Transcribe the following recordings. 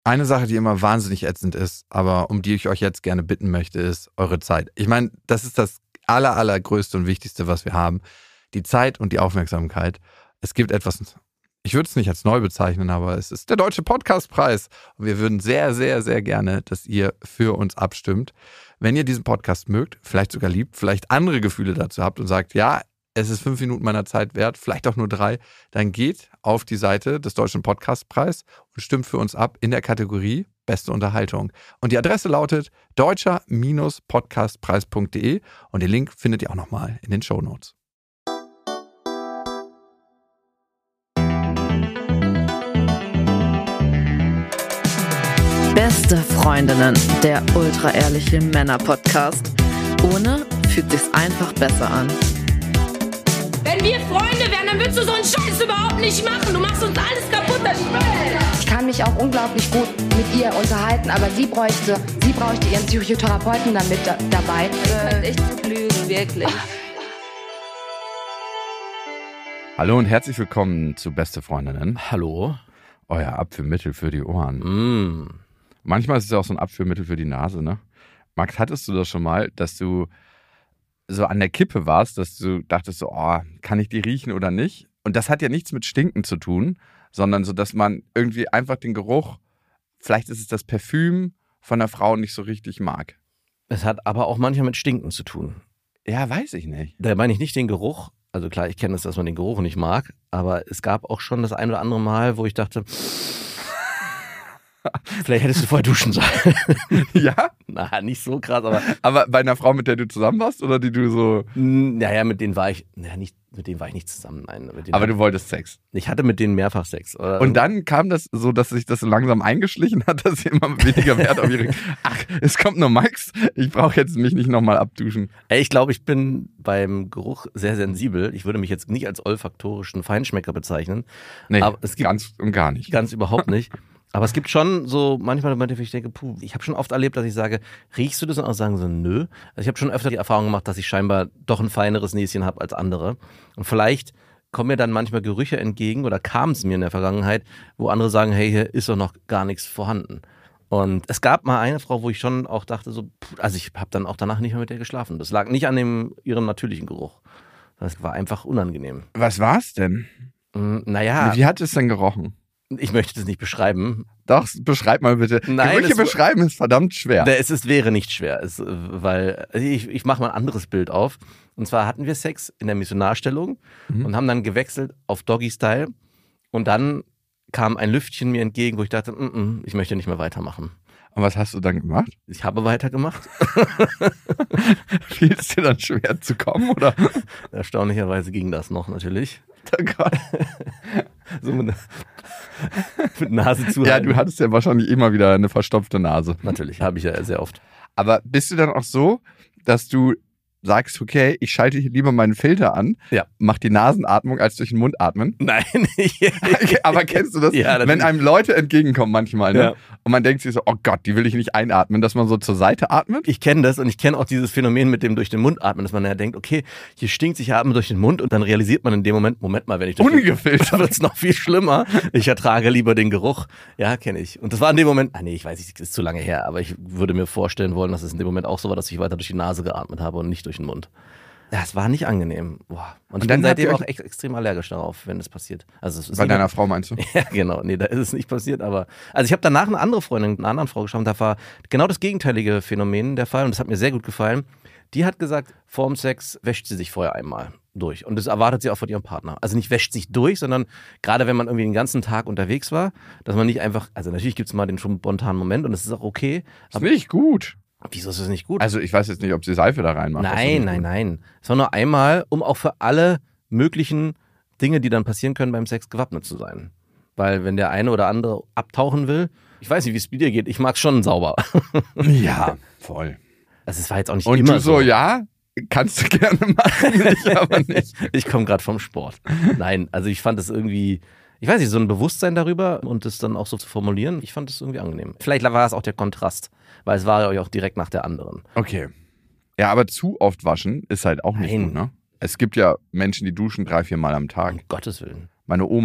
Eine Sache, die immer wahnsinnig ätzend ist, aber um die ich euch jetzt gerne bitten möchte, ist eure Zeit. Ich meine, das ist das allergrößte und Wichtigste, was wir haben. Die Zeit und die Aufmerksamkeit. Es gibt etwas, ich würde es nicht als neu bezeichnen, aber es ist der Deutsche Podcastpreis. Und wir würden sehr, sehr, sehr gerne, dass ihr für uns abstimmt. Wenn ihr diesen Podcast mögt, vielleicht sogar liebt, vielleicht andere Gefühle dazu habt und sagt, ja, es ist 5 Minuten meiner Zeit wert, vielleicht auch nur 3, dann geht auf die Seite des Deutschen Podcastpreis und stimmt für uns ab in der Kategorie Beste Unterhaltung. Und die Adresse lautet deutscher-podcastpreis.de und den Link findet ihr auch nochmal in den Shownotes. Beste Freundinnen, der ultra-ehrliche Männer-Podcast. Ohne fühlt sich's einfach besser an. Wenn wir Freunde wären, dann würdest du so einen Scheiß überhaupt nicht machen. Du machst uns alles kaputt, das Spiel. Ich kann mich auch unglaublich gut mit ihr unterhalten, aber sie bräuchte ihren Psychotherapeuten damit dabei. Echt gut lügen, wirklich. Hallo und herzlich willkommen zu Beste Freundinnen. Hallo. Euer Abführmittel für die Ohren. Manchmal ist es auch so ein Abführmittel für die Nase, ne? Max, hattest du das schon mal, dass du so an der Kippe warst, dass du dachtest so, oh, kann ich die riechen oder nicht? Und das hat ja nichts mit Stinken zu tun, sondern so, dass man irgendwie einfach den Geruch, vielleicht ist es das Parfüm von der Frau nicht so richtig mag. Es hat aber auch manchmal mit Stinken zu tun. Ja, weiß ich nicht. Da meine ich nicht den Geruch. Also klar, ich kenne es, dass man den Geruch nicht mag, aber es gab auch schon das ein oder andere Mal, wo ich dachte, vielleicht hättest du vorher duschen sollen. Ja? Na, nicht so krass, aber... Aber bei einer Frau, mit der du zusammen warst oder die du so... Naja, mit denen war ich nicht zusammen. Nein, Aber du wolltest Sex. Ich hatte mit denen mehrfach Sex. Oder? Und dann kam das so, dass sich das so langsam eingeschlichen hat, dass sie immer weniger Wert auf ihre... Ach, es kommt nur Max, ich brauche jetzt mich nicht nochmal abduschen. Ich glaube, ich bin beim Geruch sehr sensibel. Ich würde mich jetzt nicht als olfaktorischen Feinschmecker bezeichnen. Nee, aber es gibt ganz und gar nicht. Ganz überhaupt nicht. Aber es gibt schon so manchmal Momente, wo ich denke, ich habe schon oft erlebt, dass ich sage, riechst du das? Und auch sagen so, nö. Also ich habe schon öfter die Erfahrung gemacht, dass ich scheinbar doch ein feineres Näschen habe als andere. Und vielleicht kommen mir dann manchmal Gerüche entgegen oder kam es mir in der Vergangenheit, wo andere sagen, hey, hier ist doch noch gar nichts vorhanden. Und es gab mal eine Frau, wo ich schon auch dachte, so, also ich habe dann auch danach nicht mehr mit der geschlafen. Das lag nicht an ihrem natürlichen Geruch. Das war einfach unangenehm. Was war's denn? Naja. Wie hat es denn gerochen? Ich möchte das nicht beschreiben. Doch, beschreib mal bitte. Nein, Gerüche beschreiben ist verdammt schwer. Es wäre nicht schwer, weil ich mache mal ein anderes Bild auf. Und zwar hatten wir Sex in der Missionarstellung und haben dann gewechselt auf Doggy-Style. Und dann kam ein Lüftchen mir entgegen, wo ich dachte, ich möchte nicht mehr weitermachen. Und was hast du dann gemacht? Ich habe weitergemacht. Fiel es dir dann schwer zu kommen, oder? Erstaunlicherweise ging das noch natürlich. Oh Gott. So mit Nase zu. Ja, du hattest ja wahrscheinlich immer wieder eine verstopfte Nase. Natürlich, habe ich ja sehr oft. Aber bist du dann auch so, dass du sagst, okay, ich schalte hier lieber meinen Filter an, mach die Nasenatmung als durch den Mund atmen? Nein. Aber kennst du das, ja, wenn einem Leute entgegenkommen manchmal, ne? Ja. Und man denkt sich so, oh Gott, die will ich nicht einatmen, dass man so zur Seite atmet? Ich kenne das und ich kenne auch dieses Phänomen mit dem durch den Mund atmen, dass man ja denkt, okay, hier stinkt, ich atme durch den Mund und dann realisiert man in dem Moment mal, wenn ich durch Ungefiltert. wird es noch viel schlimmer. Ich ertrage lieber den Geruch. Ja, kenne ich. Und das war in dem Moment, ich weiß nicht, das ist zu lange her, aber ich würde mir vorstellen wollen, dass es in dem Moment auch so war, dass ich weiter durch die Nase geatmet habe und nicht durch den Mund. Ja, es war nicht angenehm. Boah. Und ich bin seitdem auch extrem allergisch darauf, wenn das passiert. Also es ist bei deiner Frau meinst du? Ja, genau. Nee, da ist es nicht passiert. Aber also ich habe danach eine andere Freundin, einer anderen Frau geschaut, da war genau das gegenteilige Phänomen der Fall und das hat mir sehr gut gefallen. Die hat gesagt, vorm Sex wäscht sie sich vorher einmal durch. Und das erwartet sie auch von ihrem Partner. Also nicht wäscht sich durch, sondern gerade wenn man irgendwie den ganzen Tag unterwegs war, dass man nicht einfach, also natürlich gibt es mal den spontanen Moment und das ist auch okay. Ist nicht gut. Wieso ist das nicht gut? Also ich weiß jetzt nicht, ob sie Seife da reinmacht. Nein. Es war nur einmal, um auch für alle möglichen Dinge, die dann passieren können beim Sex, gewappnet zu sein. Weil wenn der eine oder andere abtauchen will, ich weiß nicht, wie es mit dir geht, ich mag es schon sauber. Ja, voll. Also es war jetzt auch nicht und immer du so, ja, kannst du gerne machen, ich aber nicht. Ich komme gerade vom Sport. Nein, also ich fand es irgendwie... Ich weiß nicht, so ein Bewusstsein darüber und das dann auch so zu formulieren, ich fand es irgendwie angenehm. Vielleicht war es auch der Kontrast, weil es war ja auch direkt nach der anderen. Okay. Ja, aber zu oft waschen ist halt auch nicht gut, ne? Es gibt ja Menschen, die duschen 3-4 Mal am Tag. Um Gottes Willen. Meine Oma.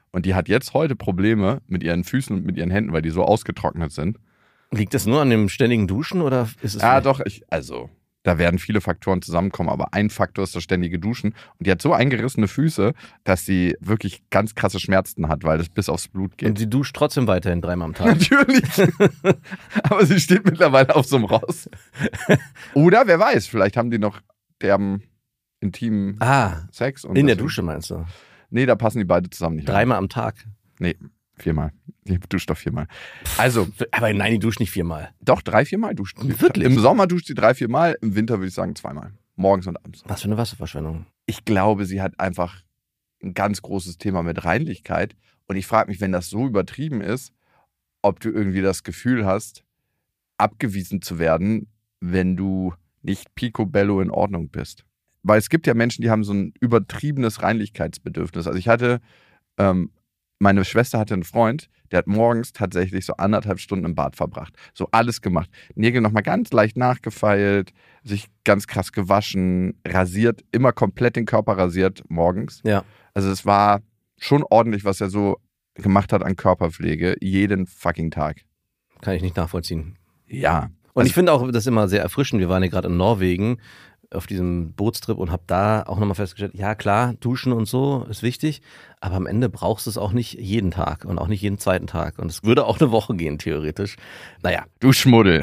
Und die hat jetzt heute Probleme mit ihren Füßen und mit ihren Händen, weil die so ausgetrocknet sind. Liegt das nur an dem ständigen Duschen oder ist es... Ja, doch. Da werden viele Faktoren zusammenkommen, aber ein Faktor ist das ständige Duschen. Und die hat so eingerissene Füße, dass sie wirklich ganz krasse Schmerzen hat, weil das bis aufs Blut geht. Und sie duscht trotzdem weiterhin 3-mal am Tag. Natürlich. Aber sie steht mittlerweile auf so einem Ross. Oder, wer weiß, vielleicht haben die noch derben intimen Sex. Und in der Dusche meinst du? Nee, da passen die beide zusammen nicht. 3-mal am Tag? Nee, 4-mal. Die duscht doch 4-mal. Also. Aber nein, die duscht nicht 4-mal. Doch, 3-4-mal duscht sie. Wirklich? Im Sommer duscht sie 3-4-mal, im Winter würde ich sagen 2-mal. Morgens und abends. Was für eine Wasserverschwendung. Ich glaube, sie hat einfach ein ganz großes Thema mit Reinlichkeit. Und ich frage mich, wenn das so übertrieben ist, ob du irgendwie das Gefühl hast, abgewiesen zu werden, wenn du nicht picobello in Ordnung bist. Weil es gibt ja Menschen, die haben so ein übertriebenes Reinlichkeitsbedürfnis. Also meine Schwester hatte einen Freund, der hat morgens tatsächlich so 1,5 Stunden im Bad verbracht. So alles gemacht. Nägel nochmal ganz leicht nachgefeilt, sich ganz krass gewaschen, rasiert, immer komplett den Körper rasiert morgens. Ja. Also es war schon ordentlich, was er so gemacht hat an Körperpflege, jeden fucking Tag. Kann ich nicht nachvollziehen. Ja. Und ich finde auch das immer sehr erfrischend. Wir waren ja gerade in Norwegen auf diesem Bootstrip und habe da auch nochmal festgestellt, ja klar, duschen und so ist wichtig, aber am Ende brauchst du es auch nicht jeden Tag und auch nicht jeden zweiten Tag. Und es würde auch eine Woche gehen, theoretisch. Naja. Du Schmuddel.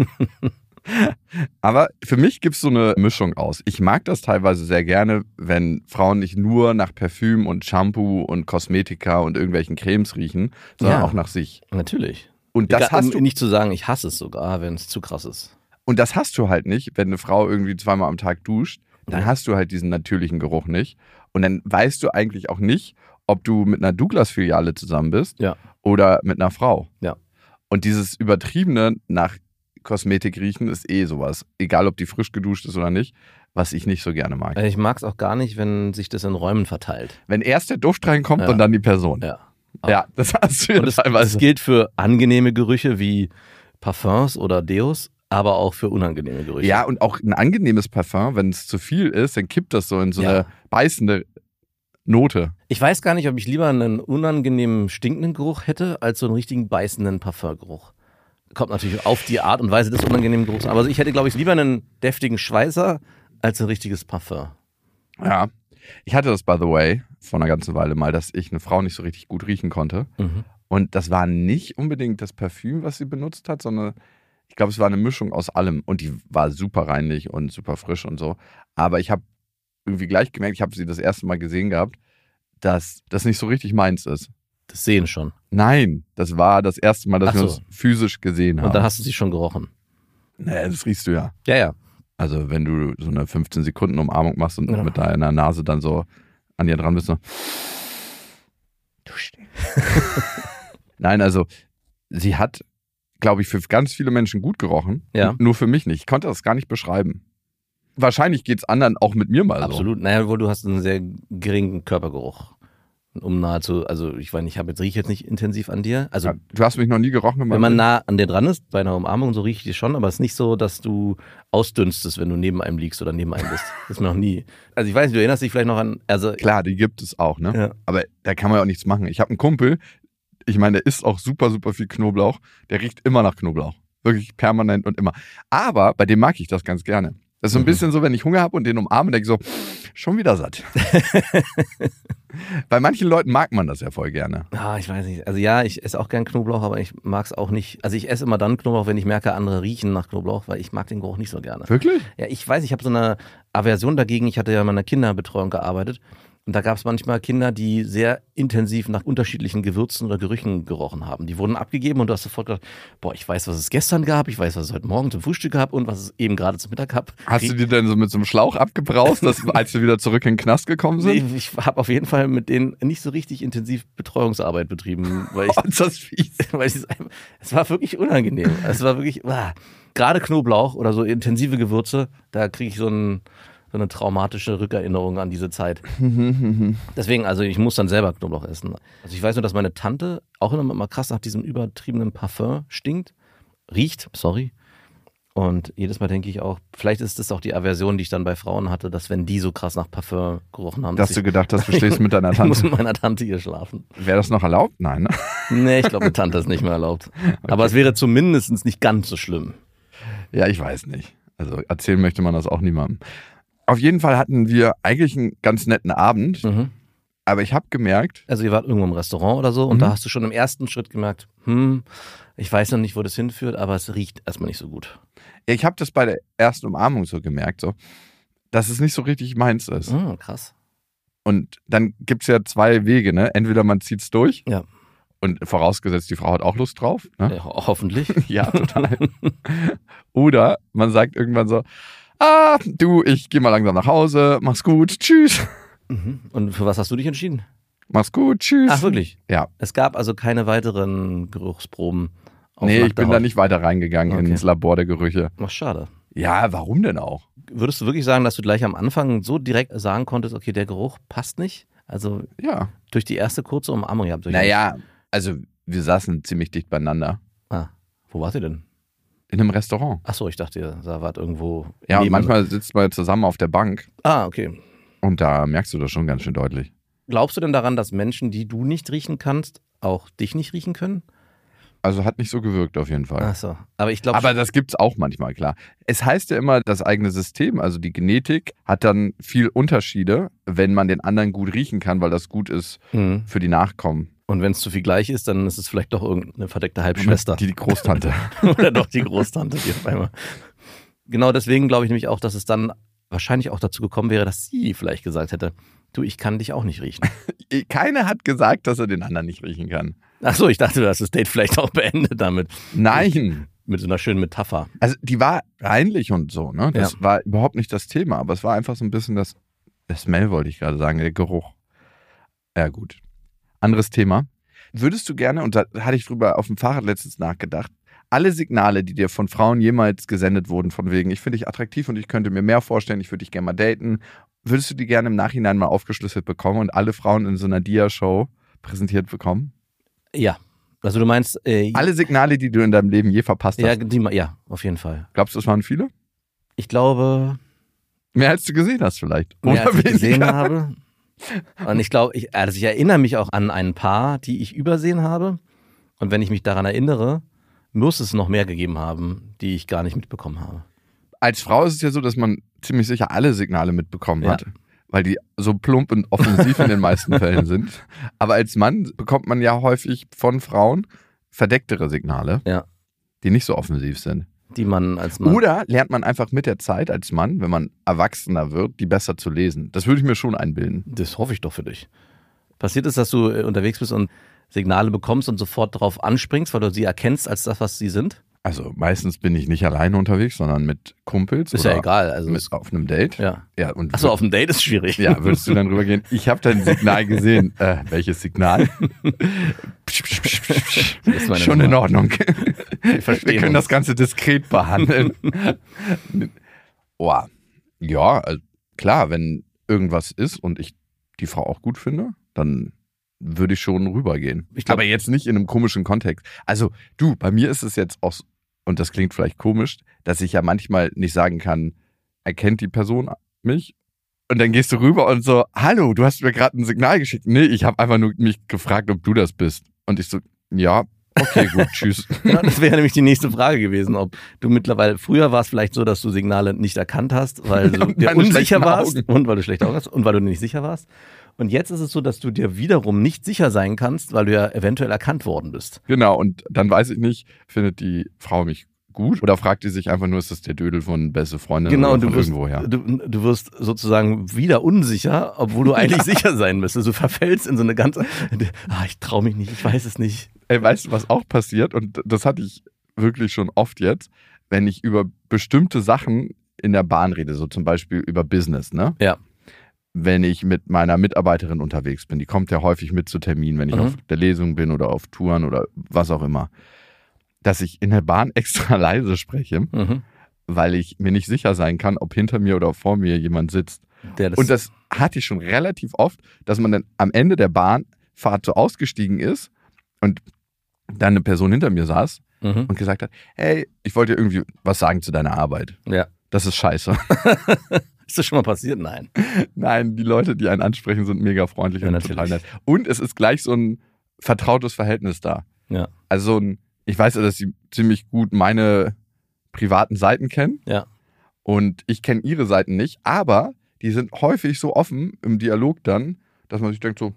Aber für mich gibt es so eine Mischung aus. Ich mag das teilweise sehr gerne, wenn Frauen nicht nur nach Parfüm und Shampoo und Kosmetika und irgendwelchen Cremes riechen, sondern auch nach sich. Natürlich. Und das hast du nicht zu sagen, ich hasse es sogar, wenn es zu krass ist. Und das hast du halt nicht, wenn eine Frau irgendwie 2-mal am Tag duscht. Dann hast du halt diesen natürlichen Geruch nicht. Und dann weißt du eigentlich auch nicht, ob du mit einer Douglas-Filiale zusammen bist oder mit einer Frau. Ja. Und dieses übertriebene nach Kosmetik riechen ist sowas. Egal, ob die frisch geduscht ist oder nicht, was ich nicht so gerne mag. Ich mag es auch gar nicht, wenn sich das in Räumen verteilt. Wenn erst der Duft reinkommt und dann die Person. Ja, das hast du und das gilt für angenehme Gerüche wie Parfums oder Deos, aber auch für unangenehme Gerüche. Ja, und auch ein angenehmes Parfum, wenn es zu viel ist, dann kippt das so in so eine beißende Note. Ich weiß gar nicht, ob ich lieber einen unangenehmen, stinkenden Geruch hätte, als so einen richtigen beißenden Parfumgeruch. Kommt natürlich auf die Art und Weise des unangenehmen Geruchs an. Aber ich hätte, glaube ich, lieber einen deftigen Schweißer als ein richtiges Parfum. Ja, ich hatte das, by the way, vor einer ganzen Weile mal, dass ich eine Frau nicht so richtig gut riechen konnte. Mhm. Und das war nicht unbedingt das Parfüm, was sie benutzt hat, sondern ich glaube, es war eine Mischung aus allem. Und die war super reinlich und super frisch und so. Aber ich habe irgendwie gleich gemerkt, ich habe sie das erste Mal gesehen gehabt, dass das nicht so richtig meins ist. Das Sehen schon? Nein, das war das erste Mal, dass wir uns physisch gesehen haben. Und da hast du sie schon gerochen? Naja, das riechst du ja. Ja, ja. Also wenn du so eine 15 Sekunden Umarmung machst und mit deiner Nase dann so an ihr dran bist, so. Nein, also sie hat, glaube ich, für ganz viele Menschen gut gerochen. Ja. Nur für mich nicht. Ich konnte das gar nicht beschreiben. Wahrscheinlich geht es anderen auch mit mir mal so. Absolut. Naja, wohl du hast einen sehr geringen Körpergeruch. Um nahezu, also ich meine, rieche jetzt nicht intensiv an dir. Also ja, du hast mich noch nie gerochen. Wenn man nah an dir dran ist, bei einer Umarmung, so rieche ich dich schon, aber es ist nicht so, dass du ausdünstest, wenn du neben einem liegst oder neben einem bist. Das ist mir noch nie. Also ich weiß nicht, du erinnerst dich vielleicht noch an... Klar, die gibt es auch, ne? Ja. Aber da kann man ja auch nichts machen. Ich habe einen Kumpel, ich meine, der isst auch super, super viel Knoblauch. Der riecht immer nach Knoblauch. Wirklich permanent und immer. Aber bei dem mag ich das ganz gerne. Das ist so ein bisschen so, wenn ich Hunger habe und den umarme, denke ich so, schon wieder satt. Bei manchen Leuten mag man das ja voll gerne. Ah, ich weiß nicht. Also ja, ich esse auch gern Knoblauch, aber ich mag es auch nicht. Also ich esse immer dann Knoblauch, wenn ich merke, andere riechen nach Knoblauch, weil ich mag den Geruch nicht so gerne. Wirklich? Ja, ich weiß, ich habe so eine Aversion dagegen. Ich hatte ja in meiner Kinderbetreuung gearbeitet. Und da gab es manchmal Kinder, die sehr intensiv nach unterschiedlichen Gewürzen oder Gerüchen gerochen haben. Die wurden abgegeben und du hast sofort gedacht, boah, ich weiß, was es gestern gab, ich weiß, was es heute Morgen zum Frühstück gab und was es eben gerade zum Mittag gab. Hast du die denn so mit so einem Schlauch abgebraust, als wir wieder zurück in den Knast gekommen sind? Nee, ich habe auf jeden Fall mit denen nicht so richtig intensiv Betreuungsarbeit betrieben. Weil ich, ist das fies. Weil es war wirklich unangenehm. Es war wirklich, gerade Knoblauch oder so intensive Gewürze, da kriege ich so eine traumatische Rückerinnerung an diese Zeit. Deswegen, also ich muss dann selber Knoblauch essen. Also ich weiß nur, dass meine Tante auch immer krass nach diesem übertriebenen Parfum riecht. Und jedes Mal denke ich auch, vielleicht ist das auch die Aversion, die ich dann bei Frauen hatte, dass wenn die so krass nach Parfum gerochen haben. Dass du gedacht hast, du stehst mit deiner Ich muss Tante. mit meiner Tante hier schlafen. Wäre das noch erlaubt? Nein, ne? Nee, ich glaube, mit Tante ist nicht mehr erlaubt. Aber es wäre zumindest nicht ganz so schlimm. Ja, ich weiß nicht. Also erzählen möchte man das auch niemandem. Auf jeden Fall hatten wir eigentlich einen ganz netten Abend, aber ich habe gemerkt... Also ihr wart irgendwo im Restaurant oder so und da hast du schon im ersten Schritt gemerkt, ich weiß noch nicht, wo das hinführt, aber es riecht erstmal nicht so gut. Ja, ich habe das bei der ersten Umarmung so gemerkt, so, dass es nicht so richtig meins ist. Krass. Und dann gibt es ja 2 Wege, ne? Entweder man zieht es durch Ja. und vorausgesetzt, die Frau hat auch Lust drauf. Ne? Ja, hoffentlich. Ja, total. Oder man sagt irgendwann so, du, ich gehe mal langsam nach Hause, mach's gut, tschüss. Und für was hast du dich entschieden? Mach's gut, tschüss. Ach, wirklich? Ja. Es gab also keine weiteren Geruchsproben auf Nee, ich nackter bin da Haut? nicht weiter reingegangen Okay. ins Labor der Gerüche. Ach, schade. Ja, warum denn auch? Würdest du wirklich sagen, dass du gleich am Anfang so direkt sagen konntest, okay, der Geruch passt nicht? Also Ja. durch die erste kurze Umarmung. Ihr habt euch Naja, also wir saßen ziemlich dicht beieinander. Wo wart ihr denn? In einem Restaurant. Ach so, ich dachte, ihr wart irgendwo. Ja, und neben- manchmal sitzt man zusammen auf der Bank Okay. und da merkst du das schon ganz schön deutlich. Glaubst du denn daran, dass Menschen, die du nicht riechen kannst, auch dich nicht riechen können? Also hat nicht so gewirkt auf jeden Fall. Ach so. Aber ich glaube. Aber das gibt's auch manchmal, klar. Es heißt ja immer, das eigene System, also die Genetik, hat dann viel Unterschiede, wenn man den anderen gut riechen kann, weil das gut ist für die Nachkommen. Und wenn es zu viel gleich ist, dann ist es vielleicht doch irgendeine verdeckte Halbschwester. Die Großtante. Oder doch die Großtante, die auf einmal. Genau deswegen glaube ich nämlich auch, dass es dann wahrscheinlich auch dazu gekommen wäre, dass sie vielleicht gesagt hätte, du, ich kann dich auch nicht riechen. Keiner hat gesagt, dass er den anderen nicht riechen kann. Ach so, ich dachte, du hast das Date vielleicht auch beendet damit. Nein. Mit so einer schönen Metapher. Also die war reinlich und so, ne? Das war überhaupt nicht das Thema, aber es war einfach so ein bisschen das Smell, wollte ich gerade sagen, der Geruch. Ja, gut. Anderes Thema. Würdest du gerne, und da hatte ich drüber auf dem Fahrrad letztens nachgedacht, alle Signale, die dir von Frauen jemals gesendet wurden, von wegen, ich finde dich attraktiv und ich könnte mir mehr vorstellen, ich würde dich gerne mal daten, würdest du die gerne im Nachhinein mal aufgeschlüsselt bekommen und alle Frauen in so einer Dia-Show präsentiert bekommen? Ja. Also du meinst... Alle Signale, die du in deinem Leben je verpasst hast. Ja, auf jeden Fall. Glaubst du, es waren viele? Ich glaube, Mehr als du gesehen hast vielleicht. mehr als ich weniger? gesehen habe. Und ich glaube, ich erinnere mich auch an ein paar, die ich übersehen habe. Und wenn ich mich daran erinnere, muss es noch mehr gegeben haben, die ich gar nicht mitbekommen habe. Als Frau ist es ja so, dass man ziemlich sicher alle Signale mitbekommen Ja. hat. Weil die so plump und offensiv in den meisten Fällen sind. Aber als Mann bekommt man ja häufig von Frauen verdecktere Signale, Ja. die nicht so offensiv sind. Die man als Mann... Oder lernt man einfach mit der Zeit als Mann, wenn man erwachsener wird, die besser zu lesen. Das würde ich mir schon einbilden. Das hoffe ich doch für dich. Passiert ist, dass du unterwegs bist und Signale bekommst und sofort darauf anspringst, weil du sie erkennst als das, was sie sind? Also meistens bin ich nicht alleine unterwegs, sondern mit Kumpels. Ist oder ja egal. Also mit auf einem Date. ja. Ja, und Achso, auf dem Date ist schwierig. ja, würdest du dann rübergehen? Ich habe dein Signal gesehen. Welches Signal? ist meine Schon Nummer. in Ordnung. Wir verstehen können uns. das Ganze diskret behandeln. Oh, ja, also klar, wenn irgendwas ist und ich die Frau auch gut finde, dann würde ich schon rübergehen. Ich glaub- Aber jetzt nicht in einem komischen Kontext. Also du, bei mir ist es jetzt auch, und das klingt vielleicht komisch, dass ich ja manchmal nicht sagen kann, erkennt die Person mich? Und dann gehst du rüber und so, hallo, du hast mir gerade ein Signal geschickt. Nee, ich habe einfach nur mich gefragt, ob du das bist. Und ich so, ja, okay, gut, tschüss. Genau, das wäre nämlich die nächste Frage gewesen, ob du mittlerweile, früher war es vielleicht so, dass du Signale nicht erkannt hast, weil du dir meine unsicher schlechten warst Augen. und weil du schlechte Augen hast und weil du nicht sicher warst. Und jetzt ist es so, dass du dir wiederum nicht sicher sein kannst, weil du ja eventuell erkannt worden bist. Genau, und dann weiß ich nicht, findet die Frau mich gut oder fragt die sich einfach nur, ist das der Dödel von beste Freundin Genau, oder und von du wirst, irgendwoher? du wirst sozusagen wieder unsicher, obwohl du eigentlich sicher sein müsstest. Du verfällst in so eine ganz, ich traue mich nicht, ich weiß es nicht. Ey, weißt du, was auch passiert? Und das hatte ich wirklich schon oft jetzt, wenn ich über bestimmte Sachen in der Bahn rede, so zum Beispiel über Business, ne? Ja. Wenn ich mit meiner Mitarbeiterin unterwegs bin, die kommt ja häufig mit zu Terminen, wenn ich auf der Lesung bin oder auf Touren oder was auch immer, dass ich in der Bahn extra leise spreche, weil ich mir nicht sicher sein kann, ob hinter mir oder vor mir jemand sitzt. Und das hatte ich schon relativ oft, dass man dann am Ende der Bahnfahrt so ausgestiegen ist und dann eine Person hinter mir saß und gesagt hat, hey, ich wollte dir irgendwie was sagen zu deiner Arbeit. Ja. Das ist scheiße. Ist das schon mal passiert? Nein. Nein, die Leute, die einen ansprechen, sind mega freundlich Ja, und natürlich. total nett. Und es ist gleich so ein vertrautes Verhältnis da. Ja. Also ich weiß ja, dass sie ziemlich gut meine privaten Seiten kennen. Ja. Und ich kenne ihre Seiten nicht, aber die sind häufig so offen im Dialog dann, dass man sich denkt so,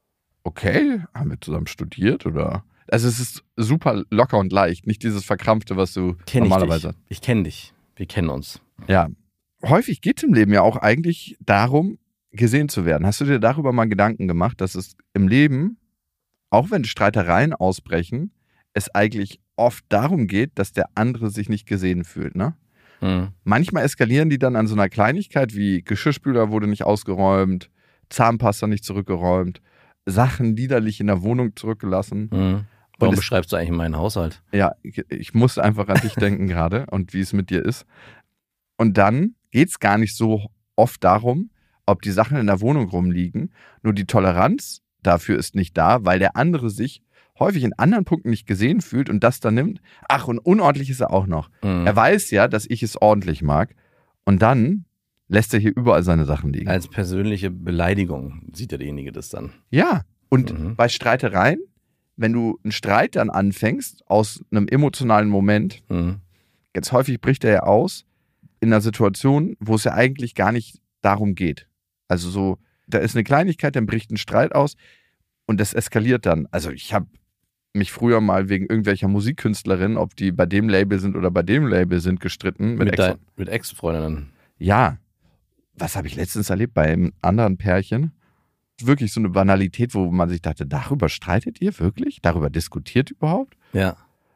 okay, haben wir zusammen studiert oder... Also es ist super locker und leicht, nicht dieses Verkrampfte, was du normalerweise hast. Ich kenne dich. Wir kennen uns. Ja, häufig geht es im Leben ja auch eigentlich darum, gesehen zu werden. Hast du dir darüber mal Gedanken gemacht, dass es im Leben, auch wenn Streitereien ausbrechen, es eigentlich oft darum geht, dass der andere sich nicht gesehen fühlt, ne? Manchmal eskalieren die dann an so einer Kleinigkeit wie Geschirrspüler wurde nicht ausgeräumt, Zahnpasta nicht zurückgeräumt, Sachen liederlich in der Wohnung zurückgelassen. Warum beschreibst du eigentlich meinen Haushalt? Ja, ich musste einfach an dich denken gerade und wie es mit dir ist. Und dann geht es gar nicht so oft darum, ob die Sachen in der Wohnung rumliegen. Nur die Toleranz dafür ist nicht da, weil der andere sich häufig in anderen Punkten nicht gesehen fühlt und das dann nimmt. Ach, und unordentlich ist er auch noch. Er weiß ja, dass ich es ordentlich mag. Und dann lässt er hier überall seine Sachen liegen. Als persönliche Beleidigung sieht derjenige das dann. Ja, und bei Streitereien, wenn du einen Streit dann anfängst aus einem emotionalen Moment, ganz häufig bricht er ja aus in einer Situation, wo es ja eigentlich gar nicht darum geht. Also so, da ist eine Kleinigkeit, dann bricht ein Streit aus und das eskaliert dann. Also ich habe mich früher mal wegen irgendwelcher Musikkünstlerinnen, ob die bei dem Label sind oder bei dem Label sind, gestritten. Mit Ex-Freundinnen. Ja. Was habe ich letztens erlebt bei einem anderen Pärchen? Wirklich so eine Banalität, wo man sich dachte, darüber streitet ihr wirklich? Darüber diskutiert überhaupt? Ja.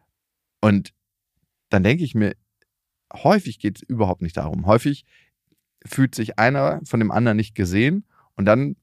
Und dann denke ich mir, häufig geht es überhaupt nicht darum. Häufig fühlt sich einer von dem anderen nicht gesehen und dann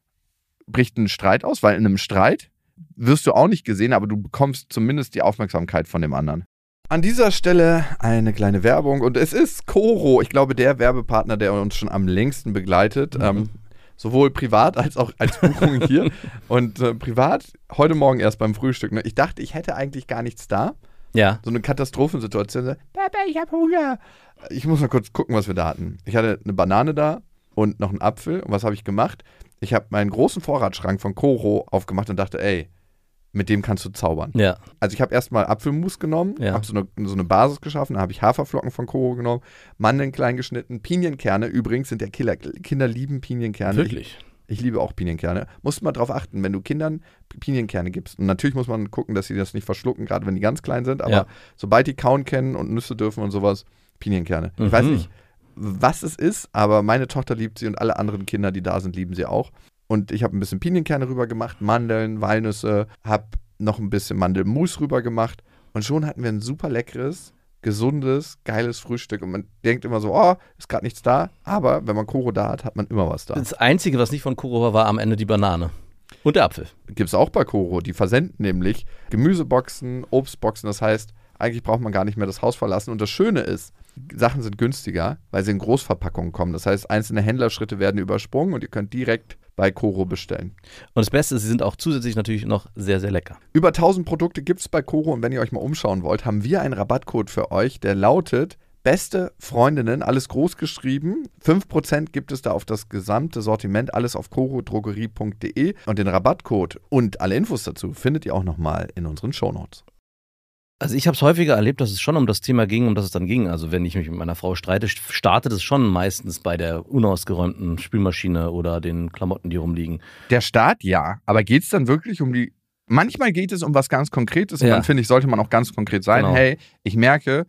bricht ein Streit aus, weil in einem Streit wirst du auch nicht gesehen, aber du bekommst zumindest die Aufmerksamkeit von dem anderen. An dieser Stelle eine kleine Werbung und es ist Koro, ich glaube der Werbepartner, der uns schon am längsten begleitet, sowohl privat als auch als Buchung hier und privat heute Morgen erst beim Frühstück. Ne? Ich dachte, ich hätte eigentlich gar nichts da. Ja. So eine Katastrophensituation. Papa, ich habe Hunger. Ich muss mal kurz gucken, was wir da hatten. Ich hatte eine Banane da und noch einen Apfel. Und was habe ich gemacht? Ich habe meinen großen Vorratsschrank von Koro aufgemacht und dachte, ey, mit dem kannst du zaubern. Ja. Also ich habe erstmal Apfelmus genommen, habe so eine Basis geschaffen, dann habe ich Haferflocken von Koro genommen, Mandeln klein geschnitten, Pinienkerne übrigens sind der Killer. Kinder lieben Pinienкerne. Wirklich? Ich liebe auch Pinienkerne. Musst mal drauf achten, wenn du Kindern Pinienkerne gibst. Und natürlich muss man gucken, dass sie das nicht verschlucken, gerade wenn die ganz klein sind. Aber sobald die kauen kennen und Nüsse dürfen und sowas, Pinienkerne. Ich weiß nicht, was es ist, aber meine Tochter liebt sie und alle anderen Kinder, die da sind, lieben sie auch. Und ich habe ein bisschen Pinienkerne rüber gemacht, Mandeln, Walnüsse, habe noch ein bisschen Mandelmus rüber gemacht. Und schon hatten wir ein super leckeres, gesundes, geiles Frühstück. Und man denkt immer so, oh, ist gerade nichts da. Aber wenn man Koro da hat, hat man immer was da. Das Einzige, was nicht von Koro war am Ende die Banane. Und der Apfel. Gibt es auch bei Koro. Die versenden nämlich Gemüseboxen, Obstboxen. Das heißt, eigentlich braucht man gar nicht mehr das Haus verlassen. Und das Schöne ist, Sachen sind günstiger, weil sie in Großverpackungen kommen. Das heißt, einzelne Händlerschritte werden übersprungen und ihr könnt direkt bei Koro bestellen. Und das Beste ist, sie sind auch zusätzlich natürlich noch sehr, sehr lecker. Über 1000 Produkte gibt es bei Koro und wenn ihr euch mal umschauen wollt, haben wir einen Rabattcode für euch, der lautet Beste Freundinnen, alles groß geschrieben. 5% gibt es da auf das gesamte Sortiment, alles auf korodrogerie.de und den Rabattcode und alle Infos dazu findet ihr auch nochmal in unseren Shownotes. Also ich habe es häufiger erlebt, dass es schon um das Thema ging, um das es dann ging. Also wenn ich mich mit meiner Frau streite, startet es schon meistens bei der unausgeräumten Spülmaschine oder den Klamotten, die rumliegen. Der Start ja, aber geht es dann wirklich um die... Manchmal geht es um was ganz Konkretes und dann finde ich, sollte man auch ganz konkret sein. Genau. Hey, ich merke,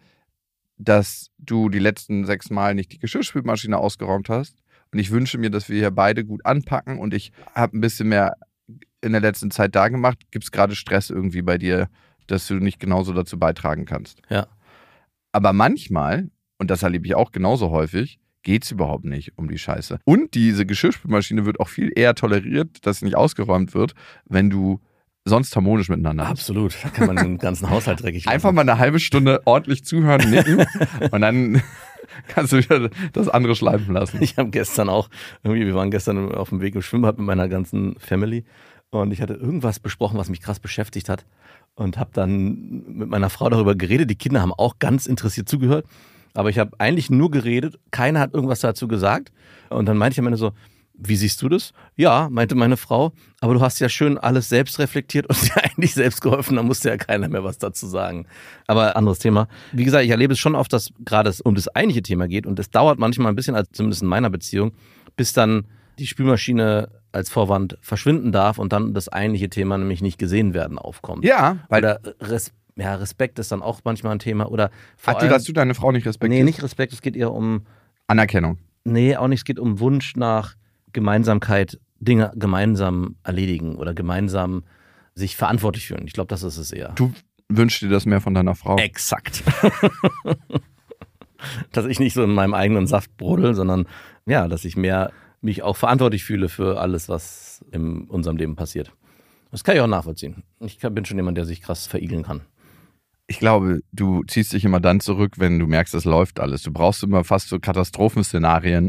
dass du die letzten 6 Mal nicht die Geschirrspülmaschine ausgeräumt hast und ich wünsche mir, dass wir hier beide gut anpacken und ich habe ein bisschen mehr in der letzten Zeit da gemacht. Gibt es gerade Stress irgendwie bei dir, dass du nicht genauso dazu beitragen kannst? Ja. Aber manchmal, und das erlebe ich auch genauso häufig, geht es überhaupt nicht um die Scheiße. Und diese Geschirrspülmaschine wird auch viel eher toleriert, dass sie nicht ausgeräumt wird, wenn du sonst harmonisch miteinander hast. Absolut, da kann man den ganzen Haushalt dreckig machen. Einfach mal eine halbe Stunde ordentlich zuhören, nicken und dann kannst du wieder das andere schleifen lassen. Ich habe gestern auch, wir waren gestern auf dem Weg im Schwimmbad mit meiner ganzen Family und ich hatte irgendwas besprochen, was mich krass beschäftigt hat. und habe dann mit meiner Frau darüber geredet. Die Kinder haben auch ganz interessiert zugehört. Aber ich habe eigentlich nur geredet. Keiner hat irgendwas dazu gesagt. Und dann meinte ich am Ende so, wie siehst du das? Ja, meinte meine Frau, aber du hast ja schön alles selbst reflektiert und dir eigentlich selbst geholfen, da musste ja keiner mehr was dazu sagen. Aber anderes Thema. Wie gesagt, ich erlebe es schon oft, dass gerade es um das eigentliche Thema geht und es dauert manchmal ein bisschen, also zumindest in meiner Beziehung, bis dann die Spülmaschine als Vorwand verschwinden darf und dann das eigentliche Thema, nämlich nicht gesehen werden, aufkommt. Ja, weil der Respekt ist dann auch manchmal ein Thema. Oder vor allem, dass du deine Frau nicht respektierst? Nee, nicht Respekt, es geht eher um Anerkennung. Nee, auch nicht, es geht um Wunsch nach Gemeinsamkeit, Dinge gemeinsam erledigen oder gemeinsam sich verantwortlich fühlen. Ich glaube, das ist es eher. Du wünschst dir das mehr von deiner Frau? Exakt. Dass ich nicht so in meinem eigenen Saft brodel, sondern ja, dass ich mehr mich auch verantwortlich fühle für alles, was in unserem Leben passiert. Das kann ich auch nachvollziehen. Ich bin schon jemand, der sich krass verigeln kann. Ich glaube, du ziehst dich immer dann zurück, wenn du merkst, es läuft alles. Du brauchst immer fast so Katastrophenszenarien,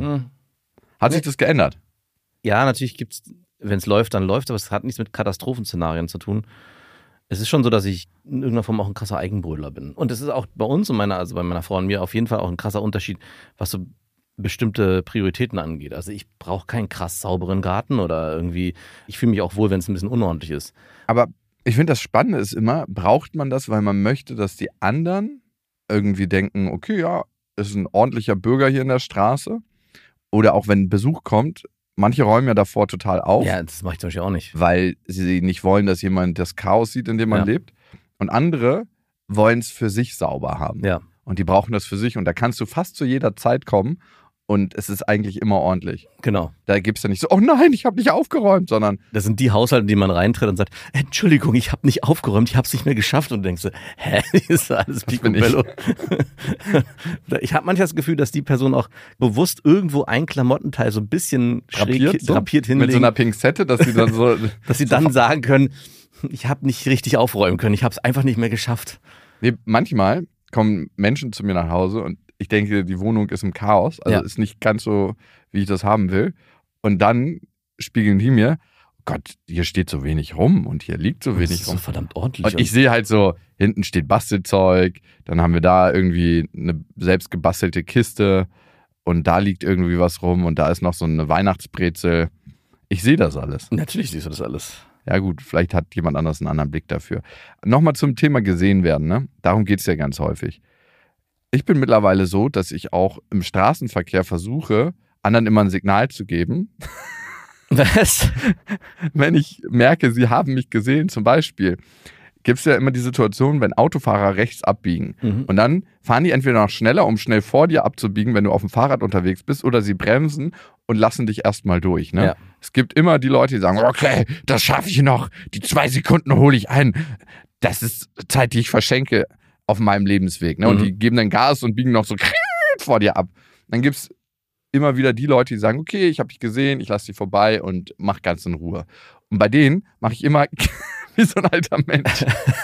Hat sich das geändert? Ja, natürlich gibt es, wenn es läuft, dann läuft, aber es hat nichts mit Katastrophenszenarien zu tun. Es ist schon so, dass ich in irgendeiner Form auch ein krasser Eigenbrötler bin. Und es ist auch bei uns und also bei meiner Frau und mir auf jeden Fall auch ein krasser Unterschied, was so bestimmte Prioritäten angeht. Also ich brauche keinen krass sauberen Garten oder irgendwie, ich fühle mich auch wohl, wenn es ein bisschen unordentlich ist. Aber ich finde, das Spannende ist immer, braucht man das, weil man möchte, dass die anderen irgendwie denken, okay, ja, ist ein ordentlicher Bürger hier in der Straße? Oder auch wenn Besuch kommt, manche räumen ja davor total auf. Ja, das mache ich zum Beispiel auch nicht. Weil sie nicht wollen, dass jemand das Chaos sieht, in dem man lebt. Und andere wollen es für sich sauber haben. Ja. Und die brauchen das für sich. Und da kannst du fast zu jeder Zeit kommen und es ist eigentlich immer ordentlich. Genau. Da gibt es ja nicht so, oh nein, ich habe nicht aufgeräumt, sondern... Das sind die Haushalte, in die man reintritt und sagt, Entschuldigung, ich habe nicht aufgeräumt, ich habe es nicht mehr geschafft. Und du denkst so, hä, ist alles picobello. Ich habe manchmal das Gefühl, dass die Person auch bewusst irgendwo ein Klamottenteil so ein bisschen drapiert hinlegen. Mit so einer Pinzette, dass sie dann so... dass sie dann sagen können, ich habe nicht richtig aufräumen können, ich habe es einfach nicht mehr geschafft. Nee, manchmal kommen Menschen zu mir nach Hause und ich denke, die Wohnung ist im Chaos, also ist nicht ganz so, wie ich das haben will. Und dann spiegeln die mir, oh Gott, hier steht so wenig rum und hier liegt so wenig rum. Das ist so verdammt ordentlich. Und ich sehe halt so, hinten steht Bastelzeug, dann haben wir da irgendwie eine selbst gebastelte Kiste und da liegt irgendwie was rum und da ist noch so eine Weihnachtsbrezel. Ich sehe das alles. Natürlich siehst du das alles. Ja gut, vielleicht hat jemand anders einen anderen Blick dafür. Nochmal zum Thema gesehen werden, ne? Darum geht es ja ganz häufig. Ich bin mittlerweile so, dass ich auch im Straßenverkehr versuche, anderen immer ein Signal zu geben. Was? Wenn ich merke, sie haben mich gesehen, zum Beispiel, gibt es ja immer die Situation, wenn Autofahrer rechts abbiegen. Und dann fahren die entweder noch schneller, um schnell vor dir abzubiegen, wenn du auf dem Fahrrad unterwegs bist, oder sie bremsen und lassen dich erstmal durch. Ne? Ja. Es gibt immer die Leute, die sagen, okay, das schaffe ich noch, die 2 Sekunden hole ich ein. Das ist Zeit, die ich verschenke auf meinem Lebensweg. Ne? Und die geben dann Gas und biegen noch so vor dir ab. Dann gibt es immer wieder die Leute, die sagen, okay, ich habe dich gesehen, ich lasse dich vorbei und mach ganz in Ruhe. Und bei denen mache ich immer wie so ein alter Mensch.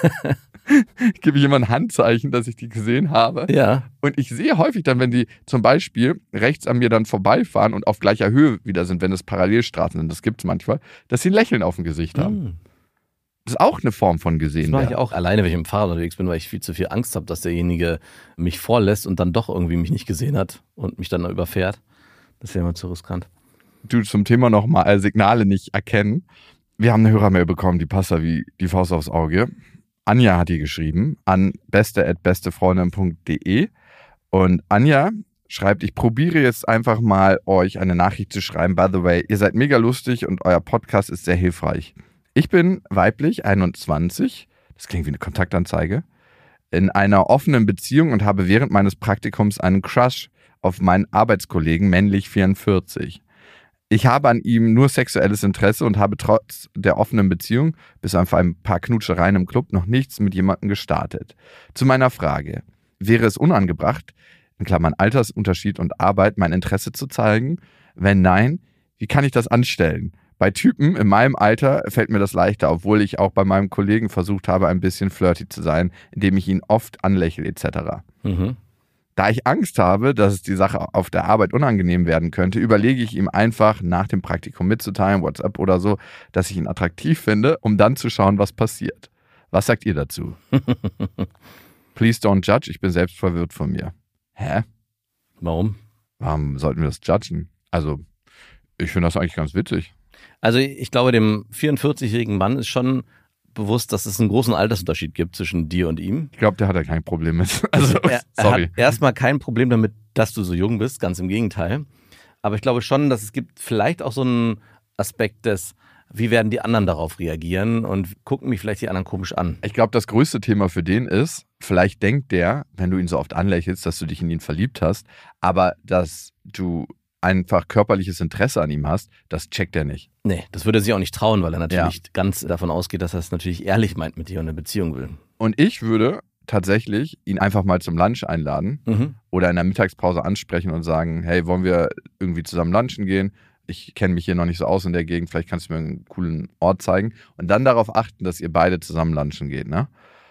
Gebe ich immer ein Handzeichen, dass ich die gesehen habe. Ja. Und ich sehe häufig dann, wenn die zum Beispiel rechts an mir dann vorbeifahren und auf gleicher Höhe wieder sind, wenn es Parallelstraßen sind, das gibt es manchmal, dass sie ein Lächeln auf dem Gesicht haben. Das ist auch eine Form von gesehen werden. Das mache ich auch alleine, wenn ich im Fahrrad unterwegs bin, weil ich viel zu viel Angst habe, dass derjenige mich vorlässt und dann doch irgendwie mich nicht gesehen hat und mich dann überfährt. Das wäre immer zu riskant. Du, zum Thema nochmal Signale nicht erkennen. Wir haben eine Hörermail bekommen, die passt da wie die Faust aufs Auge. Anja hat die geschrieben an beste@bestefreundin.de und Anja schreibt, ich probiere jetzt einfach mal, euch eine Nachricht zu schreiben. By the way, ihr seid mega lustig und euer Podcast ist sehr hilfreich. Ich bin weiblich, 21, das klingt wie eine Kontaktanzeige, in einer offenen Beziehung und habe während meines Praktikums einen Crush auf meinen Arbeitskollegen, männlich 44. Ich habe an ihm nur sexuelles Interesse und habe trotz der offenen Beziehung bis auf ein paar Knutschereien im Club noch nichts mit jemandem gestartet. Zu meiner Frage, wäre es unangebracht, in Klammern Altersunterschied und Arbeit, mein Interesse zu zeigen? Wenn nein, wie kann ich das anstellen? Bei Typen in meinem Alter fällt mir das leichter, obwohl ich auch bei meinem Kollegen versucht habe, ein bisschen flirty zu sein, indem ich ihn oft anlächle etc. Da ich Angst habe, dass es die Sache auf der Arbeit unangenehm werden könnte, überlege ich ihm einfach nach dem Praktikum mitzuteilen, WhatsApp oder so, dass ich ihn attraktiv finde, um dann zu schauen, was passiert. Was sagt ihr dazu? Please don't judge, ich bin selbst verwirrt von mir. Hä? Warum? Warum sollten wir das judgen? Also, ich finde das eigentlich ganz witzig. Also ich glaube, dem 44-jährigen Mann ist schon bewusst, dass es einen großen Altersunterschied gibt zwischen dir und ihm. Ich glaube, der hat ja kein Problem mit. Also, Er sorry. hat erstmal kein Problem damit, dass du so jung bist, ganz im Gegenteil. Aber ich glaube schon, dass es gibt vielleicht auch so einen Aspekt des, wie werden die anderen darauf reagieren und gucken mich vielleicht die anderen komisch an. Ich glaube, das größte Thema für den ist, vielleicht denkt der, wenn du ihn so oft anlächelst, dass du dich in ihn verliebt hast, aber dass du einfach körperliches Interesse an ihm hast, das checkt er nicht. Nee, das würde er sich auch nicht trauen, weil er natürlich ganz davon ausgeht, dass er es natürlich ehrlich meint mit dir und eine Beziehung will. Und ich würde tatsächlich ihn einfach mal zum Lunch einladen oder in der Mittagspause ansprechen und sagen, hey, wollen wir irgendwie zusammen lunchen gehen? Ich kenne mich hier noch nicht so aus in der Gegend, vielleicht kannst du mir einen coolen Ort zeigen. Und dann darauf achten, dass ihr beide zusammen lunchen geht, ne?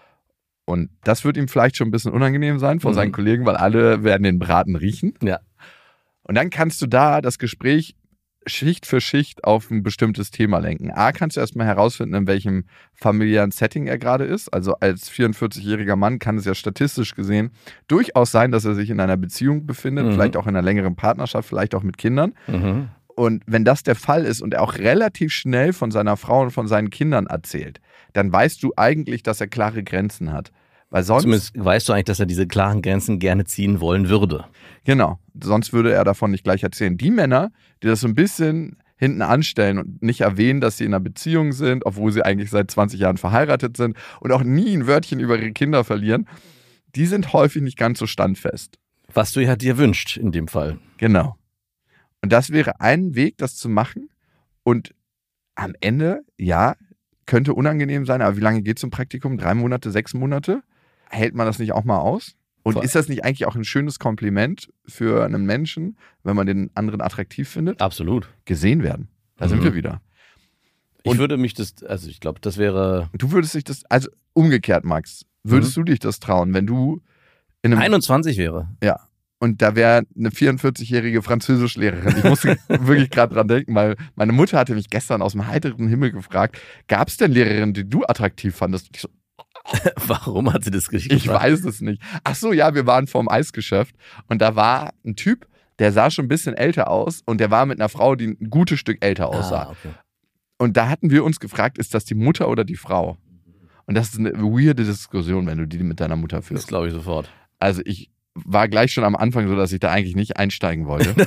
Und das wird ihm vielleicht schon ein bisschen unangenehm sein vor seinen Kollegen, weil alle werden den Braten riechen. Ja. Und dann kannst du da das Gespräch Schicht für Schicht auf ein bestimmtes Thema lenken. A, kannst du erstmal herausfinden, in welchem familiären Setting er gerade ist. Also als 44-jähriger Mann kann es ja statistisch gesehen durchaus sein, dass er sich in einer Beziehung befindet, vielleicht auch in einer längeren Partnerschaft, vielleicht auch mit Kindern. Und wenn das der Fall ist und er auch relativ schnell von seiner Frau und von seinen Kindern erzählt, dann weißt du eigentlich, dass er klare Grenzen hat. Weil sonst, Zumindest weißt du eigentlich, dass er diese klaren Grenzen gerne ziehen wollen würde. Genau, sonst würde er davon nicht gleich erzählen. Die Männer, die das so ein bisschen hinten anstellen und nicht erwähnen, dass sie in einer Beziehung sind, obwohl sie eigentlich seit 20 Jahren verheiratet sind und auch nie ein Wörtchen über ihre Kinder verlieren, die sind häufig nicht ganz so standfest. Was du ja dir wünscht in dem Fall. Genau. Und das wäre ein Weg, das zu machen. Und am Ende, ja, könnte unangenehm sein, aber wie lange geht es zum Praktikum? 3 Monate, 6 Monate? Hält man das nicht auch mal aus? Und ist das nicht eigentlich auch ein schönes Kompliment für einen Menschen, wenn man den anderen attraktiv findet? Absolut. Gesehen werden. Da sind wir wieder. Ich würde mich ich glaube, das wäre... Du würdest dich das, also umgekehrt, Max, würdest du dich das trauen, wenn du in einem... 21 wäre. Ja. Und da wäre eine 44-jährige Französischlehrerin. Ich musste wirklich gerade dran denken, weil meine Mutter hatte mich gestern aus dem heiteren Himmel gefragt, gab es denn Lehrerinnen, die du attraktiv fandest? Und ich so, Warum hat sie das geschrieben? ich weiß es nicht. Ach so, ja, wir waren vorm Eisgeschäft und da war ein Typ, der sah schon ein bisschen älter aus und der war mit einer Frau, die ein gutes Stück älter aussah. Okay. Und da hatten wir uns gefragt, ist das die Mutter oder die Frau? Und das ist eine weirde Diskussion, wenn du die mit deiner Mutter Das führst. glaube ich sofort. Also ich war gleich schon am Anfang so, dass ich da eigentlich nicht einsteigen wollte.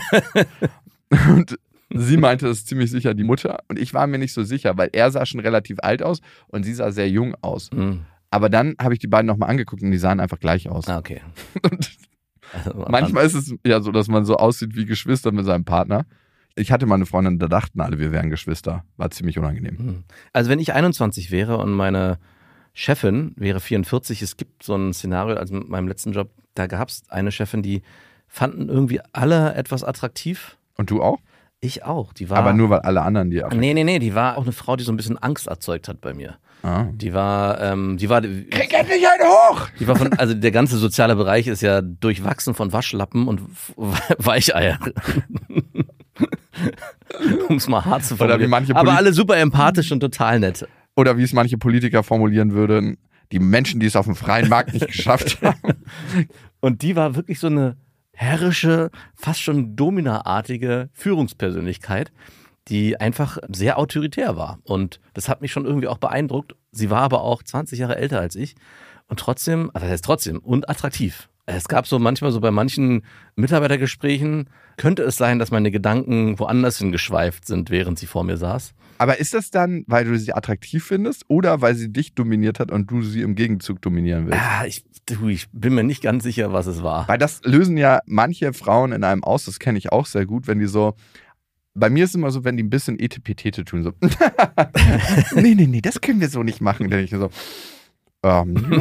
Und sie meinte, das ist ziemlich sicher die Mutter. Und ich war mir nicht so sicher, weil er sah schon relativ alt aus und sie sah sehr jung aus. Aber dann habe ich die beiden nochmal angeguckt und die sahen einfach gleich aus. Ah, okay. Und manchmal ist es ja so, dass man so aussieht wie Geschwister mit seinem Partner. Ich hatte mal eine Freundin, da dachten alle, wir wären Geschwister. War ziemlich unangenehm. Also wenn ich 21 wäre und meine Chefin wäre 44, es gibt so ein Szenario, also mit meinem letzten Job, da gab es eine Chefin, die fanden irgendwie alle etwas attraktiv. Und du auch? Ich auch. Die war, Aber nur, weil alle anderen die Nee, die war auch eine Frau, die so ein bisschen Angst erzeugt hat bei mir. Ah. Die war Krieg endlich einen hoch! die war also der ganze soziale Bereich ist ja durchwachsen von Waschlappen und Weicheier. Um es mal hart zu Oder wie formulieren. manche Aber alle super empathisch und total nett. Oder wie es manche Politiker formulieren würden, die Menschen, die es auf dem freien Markt nicht geschafft haben. Und die war wirklich so eine herrische, fast schon dominaartige Führungspersönlichkeit, die einfach sehr autoritär war. Und das hat mich schon irgendwie auch beeindruckt. Sie war aber auch 20 Jahre älter als ich und trotzdem, also das heißt trotzdem, und attraktiv. Es gab so manchmal so bei manchen Mitarbeitergesprächen, könnte es sein, dass meine Gedanken woanders hingeschweift sind, während sie vor mir saß. Aber ist das dann, weil du sie attraktiv findest oder weil sie dich dominiert hat und du sie im Gegenzug dominieren willst? Ich bin mir nicht ganz sicher, was es war. Weil das lösen ja manche Frauen in einem aus, das kenne ich auch sehr gut, wenn die so, bei mir ist es immer so, wenn die ein bisschen Etepetete tun, so, nee, das können wir so nicht machen. Dann ich so, ja.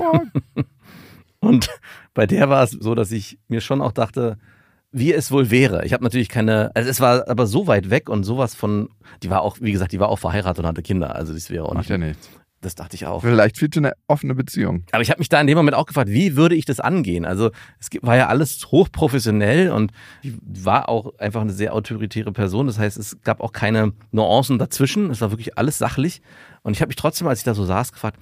Und bei der war es so, dass ich mir schon auch dachte, wie es wohl wäre. Ich habe natürlich es war aber so weit weg und sowas von, die war auch, wie gesagt, die war auch verheiratet und hatte Kinder, also das wäre auch Macht ja nichts. Das dachte ich auch. Vielleicht viel zu eine offene Beziehung. Aber ich habe mich da in dem Moment auch gefragt, wie würde ich das angehen? Also war ja alles hochprofessionell und die war auch einfach eine sehr autoritäre Person. Das heißt, es gab auch keine Nuancen dazwischen. Es war wirklich alles sachlich. Und ich habe mich trotzdem, als ich da so saß, gefragt,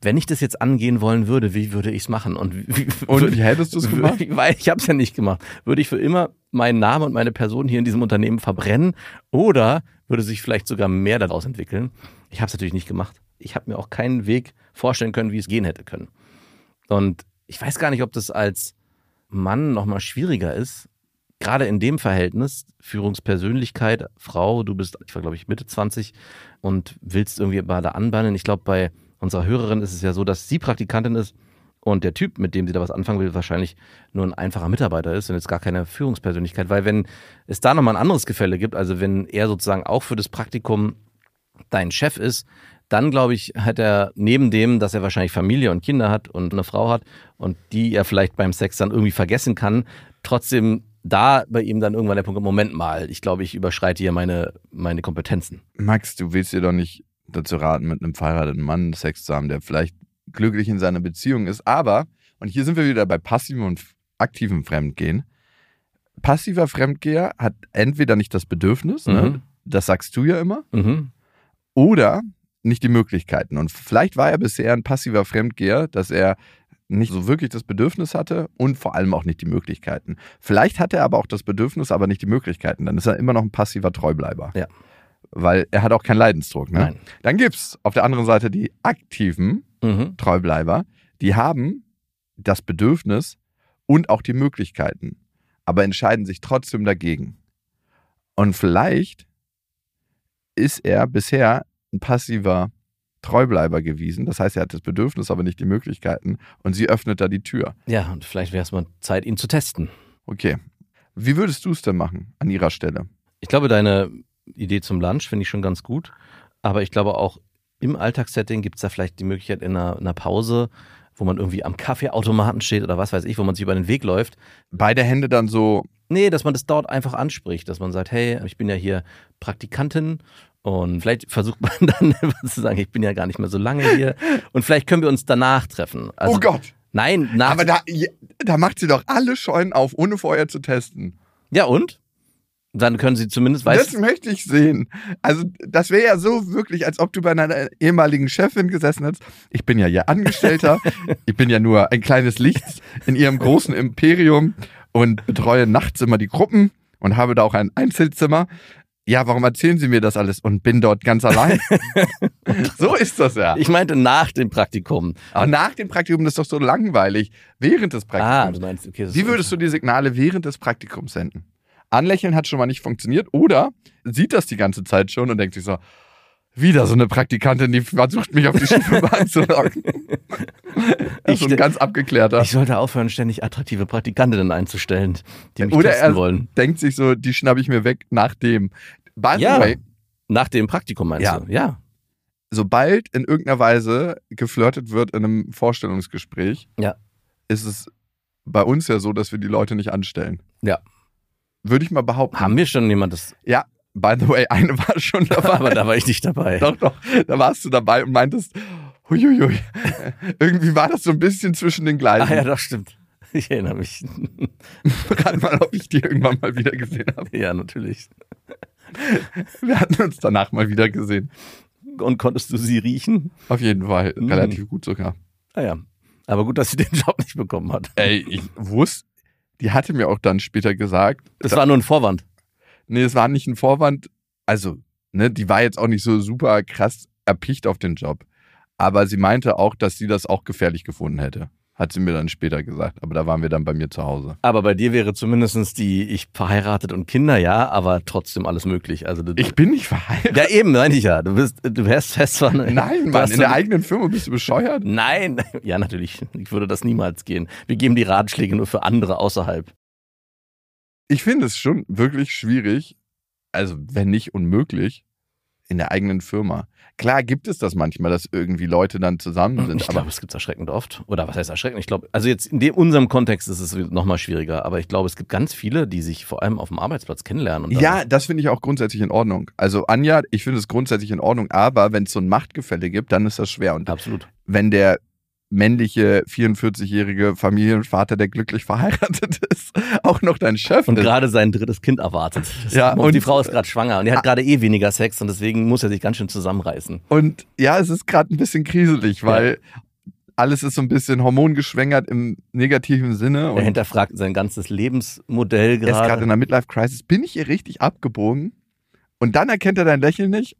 wenn ich das jetzt angehen wollen würde, wie würde ich es machen? Und wie hättest du es gemacht? Weil ich habe es ja nicht gemacht. Würde ich für immer meinen Namen und meine Person hier in diesem Unternehmen verbrennen oder würde sich vielleicht sogar mehr daraus entwickeln? Ich habe es natürlich nicht gemacht. Ich habe mir auch keinen Weg vorstellen können, wie es gehen hätte können. Und ich weiß gar nicht, ob das als Mann nochmal schwieriger ist. Gerade in dem Verhältnis, Führungspersönlichkeit, Frau, du bist, ich war glaube ich Mitte 20 und willst irgendwie beide anbannen. Ich glaube, bei unserer Hörerin ist es ja so, dass sie Praktikantin ist und der Typ, mit dem sie da was anfangen will, wahrscheinlich nur ein einfacher Mitarbeiter ist und jetzt gar keine Führungspersönlichkeit. Weil wenn es da nochmal ein anderes Gefälle gibt, also wenn er sozusagen auch für das Praktikum dein Chef ist, dann glaube ich, hat er neben dem, dass er wahrscheinlich Familie und Kinder hat und eine Frau hat und die er vielleicht beim Sex dann irgendwie vergessen kann, trotzdem da bei ihm dann irgendwann der Punkt, Moment mal, ich glaube, ich überschreite hier meine Kompetenzen. Max, du willst dir doch nicht dazu raten, mit einem verheirateten Mann Sex zu haben, der vielleicht glücklich in seiner Beziehung ist, aber, und hier sind wir wieder bei passivem und aktivem Fremdgehen, passiver Fremdgeher hat entweder nicht das Bedürfnis, ne? Das sagst du ja immer, oder nicht die Möglichkeiten. Und vielleicht war er bisher ein passiver Fremdgeher, dass er nicht so wirklich das Bedürfnis hatte und vor allem auch nicht die Möglichkeiten. Vielleicht hat er aber auch das Bedürfnis, aber nicht die Möglichkeiten. Dann ist er immer noch ein passiver Treubleiber. Ja. Weil er hat auch keinen Leidensdruck. Ne? Nein. Dann gibt es auf der anderen Seite die aktiven Treubleiber, die haben das Bedürfnis und auch die Möglichkeiten, aber entscheiden sich trotzdem dagegen. Und vielleicht ist er bisher ein passiver Treubleiber gewesen. Das heißt, er hat das Bedürfnis, aber nicht die Möglichkeiten. Und sie öffnet da die Tür. Ja, und vielleicht wäre es mal Zeit, ihn zu testen. Okay. Wie würdest du es denn machen an ihrer Stelle? Ich glaube, deine Idee zum Lunch finde ich schon ganz gut. Aber ich glaube auch im Alltagssetting gibt es da vielleicht die Möglichkeit in einer Pause, wo man irgendwie am Kaffeeautomaten steht oder was weiß ich, wo man sich über den Weg läuft. Beide Hände dann so... Nee, dass man das dort einfach anspricht, dass man sagt, hey, ich bin ja hier Praktikantin und vielleicht versucht man dann zu sagen, ich bin ja gar nicht mehr so lange hier und vielleicht können wir uns danach treffen. Also, oh Gott! Nein, aber da macht sie doch alle Scheunen auf, ohne vorher zu testen. Ja und? Dann können sie zumindest... Das möchte ich sehen. Also das wäre ja so wirklich, als ob du bei einer ehemaligen Chefin gesessen hättest. Ich bin ja ihr Angestellter, ich bin ja nur ein kleines Licht in ihrem großen Imperium und betreue nachts immer die Gruppen und habe da auch ein Einzelzimmer. Ja, warum erzählen Sie mir das alles und bin dort ganz allein? So ist das ja. Ich meinte nach dem Praktikum. Aber nach dem Praktikum, das ist doch so langweilig. Während des Praktikums. Du meinst, okay. Wie würdest du die Signale während des Praktikums senden? Anlächeln hat schon mal nicht funktioniert oder sieht das die ganze Zeit schon und denkt sich so, wieder so eine Praktikantin, die versucht mich auf die schiefe Bahn zu locken. Das ist so ein ganz abgeklärter. Ich sollte aufhören, ständig attraktive Praktikantinnen einzustellen, die mich oder testen wollen. Oder er denkt sich so, die schnappe ich mir weg nach dem. By the way, nach dem Praktikum meinst du? Ja. Sobald in irgendeiner Weise geflirtet wird in einem Vorstellungsgespräch, ist es bei uns ja so, dass wir die Leute nicht anstellen. Ja. Würde ich mal behaupten. Haben wir schon jemand das? Ja, by the way, eine war schon dabei. Aber da war ich nicht dabei. Doch, da warst du dabei und meintest, huiuiui, irgendwie war das so ein bisschen zwischen den Gleisen. Ah ja, das stimmt. Ich erinnere mich. Rat mal, ob ich die irgendwann mal wieder gesehen habe. Ja, natürlich. Wir hatten uns danach mal wieder gesehen. Und konntest du sie riechen? Auf jeden Fall, relativ gut sogar. Ah ja, aber gut, dass sie den Job nicht bekommen hat. Ey, ich wusste, die hatte mir auch dann später gesagt. Das war nur ein Vorwand. Nee, es war nicht ein Vorwand. Also, ne, die war jetzt auch nicht so super krass erpicht auf den Job. Aber sie meinte auch, dass sie das auch gefährlich gefunden hätte. Hat sie mir dann später gesagt. Aber da waren wir dann bei mir zu Hause. Aber bei dir wäre zumindest ich verheiratet und Kinder, ja, aber trotzdem alles möglich. Also ich bin nicht verheiratet. Ja, eben, meine ich ja. Du wärst fest von... Nein, Mann, in der eigenen Firma bist du bescheuert? Nein, ja, natürlich. Ich würde das niemals gehen. Wir geben die Ratschläge nur für andere außerhalb. Ich finde es schon wirklich schwierig, also wenn nicht unmöglich, in der eigenen Firma. Klar gibt es das manchmal, dass irgendwie Leute dann zusammen sind. Ich glaube, es gibt es erschreckend oft. Oder was heißt erschreckend? Ich glaube, also jetzt in unserem Kontext ist es nochmal schwieriger. Aber ich glaube, es gibt ganz viele, die sich vor allem auf dem Arbeitsplatz kennenlernen. Und ja, das finde ich auch grundsätzlich in Ordnung. Also Anja, ich finde es grundsätzlich in Ordnung. Aber wenn es so ein Machtgefälle gibt, dann ist das schwer. Und absolut. Wenn der männliche 44-jährige Familienvater, der glücklich verheiratet ist, auch noch dein Chef und ist. gerade sein drittes Kind erwartet. Ja, und die Frau ist gerade schwanger und er hat gerade weniger Sex und deswegen muss er sich ganz schön zusammenreißen. Und ja, es ist gerade ein bisschen kriselig, weil alles ist so ein bisschen hormongeschwängert im negativen Sinne. Er Und hinterfragt sein ganzes Lebensmodell er ist gerade gerade. in einer Midlife-Crisis. Bin ich hier richtig abgebogen? Und dann erkennt er dein Lächeln nicht.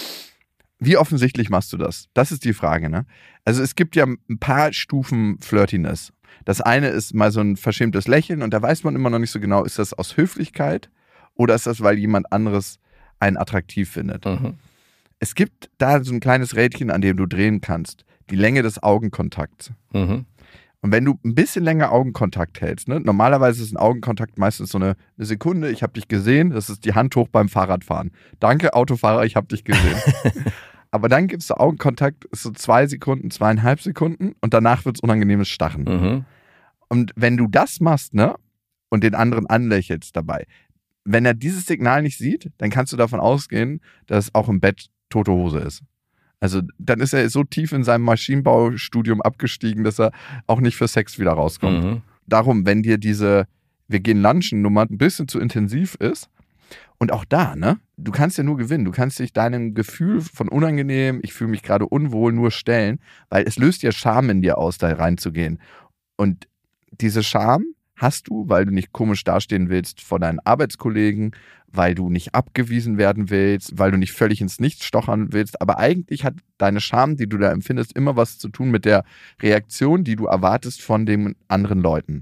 Wie offensichtlich machst du das? Das ist die Frage, ne? Also es gibt ja ein paar Stufen Flirtiness. Das eine ist mal so ein verschämtes Lächeln und da weiß man immer noch nicht so genau, ist das aus Höflichkeit oder ist das, weil jemand anderes einen attraktiv findet? Mhm. Es gibt da so ein kleines Rädchen, an dem du drehen kannst. Die Länge des Augenkontakts. Mhm. Und wenn du ein bisschen länger Augenkontakt hältst, ne? Normalerweise ist ein Augenkontakt meistens so eine Sekunde, ich habe dich gesehen, das ist die Hand hoch beim Fahrradfahren. Danke, Autofahrer, ich habe dich gesehen. Aber dann gibst du Augenkontakt, ist so 2 Sekunden, 2,5 Sekunden und danach wird es unangenehmes Starren. Mhm. Und wenn du das machst, ne, und den anderen anlächelst dabei, wenn er dieses Signal nicht sieht, dann kannst du davon ausgehen, dass auch im Bett tote Hose ist. Also dann ist er so tief in seinem Maschinenbaustudium abgestiegen, dass er auch nicht für Sex wieder rauskommt. Mhm. Darum, wenn dir diese wir gehen lunchen Nummer ein bisschen zu intensiv ist, und auch da, ne, du kannst ja nur gewinnen. Du kannst dich deinem Gefühl von unangenehm, ich fühle mich gerade unwohl, nur stellen, weil es löst ja Scham in dir aus, da reinzugehen. Und diese Scham hast du, weil du nicht komisch dastehen willst vor deinen Arbeitskollegen, weil du nicht abgewiesen werden willst, weil du nicht völlig ins Nichts stochern willst. Aber eigentlich hat deine Scham, die du da empfindest, immer was zu tun mit der Reaktion, die du erwartest von den anderen Leuten.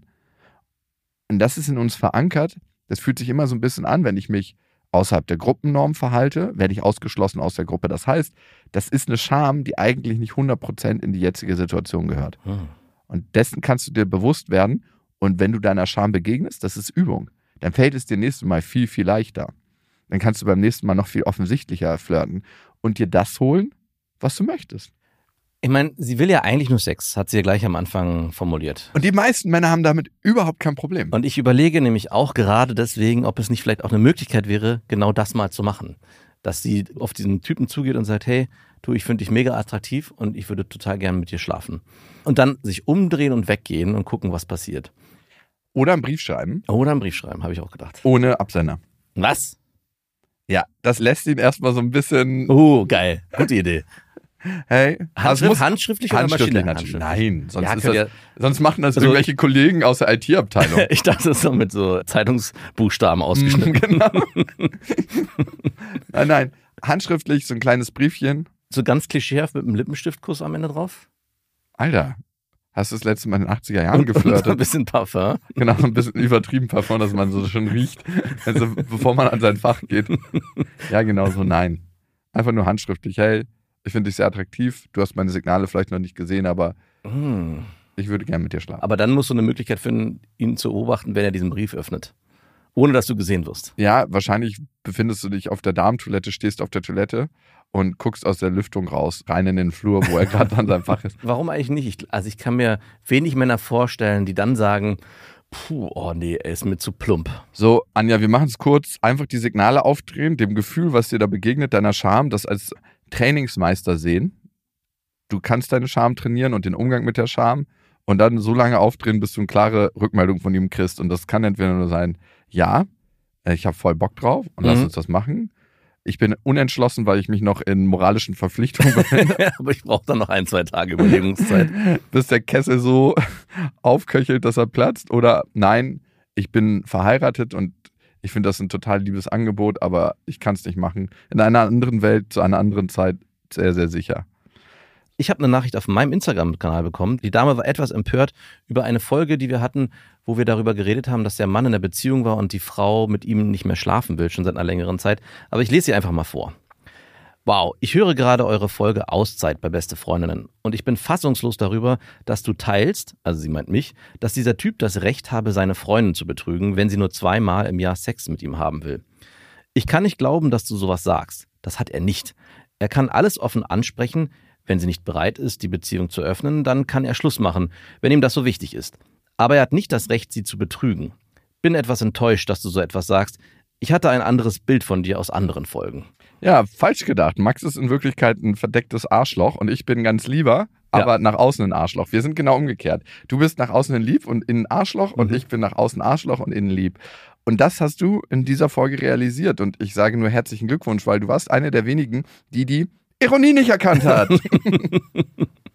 Und das ist in uns verankert. Das fühlt sich immer so ein bisschen an, wenn ich mich außerhalb der Gruppennorm verhalte, werde ich ausgeschlossen aus der Gruppe. Das heißt, das ist eine Scham, die eigentlich nicht 100% in die jetzige Situation gehört. Und dessen kannst du dir bewusst werden. Und wenn du deiner Scham begegnest, das ist Übung, dann fällt es dir nächstes Mal viel, viel leichter. Dann kannst du beim nächsten Mal noch viel offensichtlicher flirten und dir das holen, was du möchtest. Ich meine, sie will ja eigentlich nur Sex, hat sie ja gleich am Anfang formuliert. Und die meisten Männer haben damit überhaupt kein Problem. Und ich überlege nämlich auch gerade deswegen, ob es nicht vielleicht auch eine Möglichkeit wäre, genau das mal zu machen. Dass sie auf diesen Typen zugeht und sagt, hey, du, ich finde dich mega attraktiv und ich würde total gerne mit dir schlafen. Und dann sich umdrehen und weggehen und gucken, was passiert. Oder einen Brief schreiben. Oder einen Brief schreiben, habe ich auch gedacht. Ohne Absender. Was? Ja, das lässt ihn erstmal so ein bisschen... Oh, geil. Gute Idee. Hey, Handschriftlich oder handschriftlich Maschine? natürlich. Nein, sonst, Ja, ist könnt das, ihr- sonst machen das Also- irgendwelche Kollegen aus der IT-Abteilung. Ich dachte, das ist so mit so Zeitungsbuchstaben ausgeschnitten. Genau. Nein, handschriftlich, so ein kleines Briefchen. So ganz klischeehaft mit einem Lippenstiftkuss am Ende drauf. Alter, hast du das letzte Mal in den 80er Jahren Und so ein geflirtet? bisschen Parfum. Genau, ein bisschen übertrieben Parfum, dass man so schon riecht, also bevor man an sein Fach geht. Ja, genau so, nein. Einfach nur handschriftlich. Hey, ich finde dich sehr attraktiv. Du hast meine Signale vielleicht noch nicht gesehen, aber ich würde gerne mit dir schlafen. Aber dann musst du eine Möglichkeit finden, ihn zu beobachten, wenn er diesen Brief öffnet. Ohne, dass du gesehen wirst. Ja, wahrscheinlich befindest du dich auf der Damentoilette, stehst auf der Toilette und guckst aus der Lüftung raus, rein in den Flur, wo er gerade an seinem Fach ist. Warum eigentlich nicht? Ich kann mir wenig Männer vorstellen, die dann sagen, puh, oh nee, er ist mir zu plump. So, Anja, wir machen es kurz. Einfach die Signale aufdrehen, dem Gefühl, was dir da begegnet, deiner Scham, das als Trainingsmeister sehen. Du kannst deine Scham trainieren und den Umgang mit der Scham und dann so lange aufdrehen, bis du eine klare Rückmeldung von ihm kriegst. Und das kann entweder nur sein, ja, ich habe voll Bock drauf und lass uns das machen. Ich bin unentschlossen, weil ich mich noch in moralischen Verpflichtungen befinde, Aber ich brauche dann noch 1-2 Tage Überlegungszeit. bis der Kessel so aufköchelt, dass er platzt. Oder nein, ich bin verheiratet und ich finde das ein total liebes Angebot, aber ich kann es nicht machen. In einer anderen Welt, zu einer anderen Zeit, sehr, sehr sicher. Ich habe eine Nachricht auf meinem Instagram-Kanal bekommen. Die Dame war etwas empört über eine Folge, die wir hatten, wo wir darüber geredet haben, dass der Mann in der Beziehung war und die Frau mit ihm nicht mehr schlafen will, schon seit einer längeren Zeit. Aber ich lese sie einfach mal vor. Wow, ich höre gerade eure Folge Auszeit bei Beste Freundinnen und ich bin fassungslos darüber, dass du teilst, also sie meint mich, dass dieser Typ das Recht habe, seine Freundin zu betrügen, wenn sie nur 2-mal im Jahr Sex mit ihm haben will. Ich kann nicht glauben, dass du sowas sagst. Das hat er nicht. Er kann alles offen ansprechen. Wenn sie nicht bereit ist, die Beziehung zu öffnen, dann kann er Schluss machen, wenn ihm das so wichtig ist. Aber er hat nicht das Recht, sie zu betrügen. Bin etwas enttäuscht, dass du so etwas sagst. Ich hatte ein anderes Bild von dir aus anderen Folgen. Ja, falsch gedacht. Max ist in Wirklichkeit ein verdecktes Arschloch und ich bin ganz lieber, aber nach außen ein Arschloch. Wir sind genau umgekehrt. Du bist nach außen hin lieb und innen Arschloch und ich bin nach außen Arschloch und innen lieb. Und das hast du in dieser Folge realisiert und ich sage nur herzlichen Glückwunsch, weil du warst eine der wenigen, die Ironie nicht erkannt hat.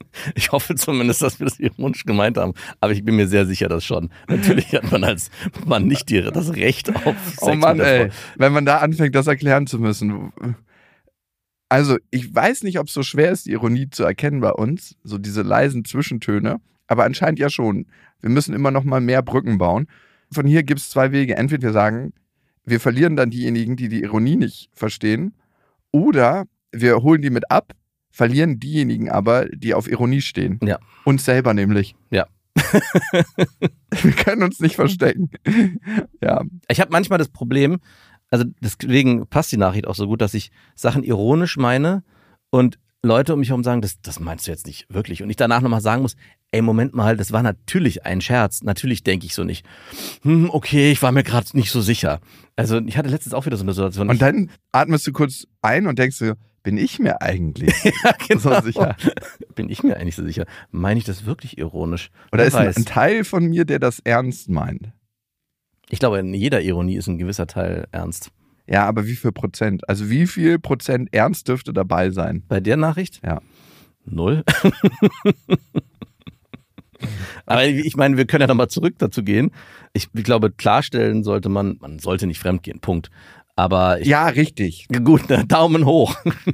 Ich hoffe zumindest, dass wir das ironisch gemeint haben. Aber ich bin mir sehr sicher, dass schon. Natürlich hat man als Mann nicht das Recht auf Sex. Oh Mann, ey, wenn man da anfängt, das erklären zu müssen. Also, ich weiß nicht, ob es so schwer ist, die Ironie zu erkennen bei uns. So diese leisen Zwischentöne. Aber anscheinend ja schon. Wir müssen immer noch mal mehr Brücken bauen. Von hier gibt es 2 Wege. Entweder wir sagen, wir verlieren dann diejenigen, die die Ironie nicht verstehen. Oder wir holen die mit ab, verlieren diejenigen aber, die auf Ironie stehen. Ja. Uns selber nämlich. Ja. Wir können uns nicht verstecken. Ja. Ich habe manchmal das Problem, also deswegen passt die Nachricht auch so gut, dass ich Sachen ironisch meine und Leute um mich herum sagen, das meinst du jetzt nicht wirklich. Und ich danach nochmal sagen muss, ey, Moment mal, das war natürlich ein Scherz. Natürlich denke ich so nicht. Okay, ich war mir gerade nicht so sicher. Also ich hatte letztens auch wieder so eine Situation. Und dann atmest du kurz ein und denkst du, bin ich mir eigentlich ja, genau. so sicher? Bin ich mir eigentlich so sicher? Meine ich das wirklich ironisch? Oder ist ein Teil von mir, der das ernst meint? Ich glaube, in jeder Ironie ist ein gewisser Teil ernst. Ja, aber wie viel Prozent? Also wie viel Prozent Ernst dürfte dabei sein? Bei der Nachricht? Ja. 0. Aber ich meine, wir können ja nochmal zurück dazu gehen. Ich glaube, klarstellen sollte man sollte nicht fremdgehen, Punkt. Aber ja, richtig. Gut, Daumen hoch.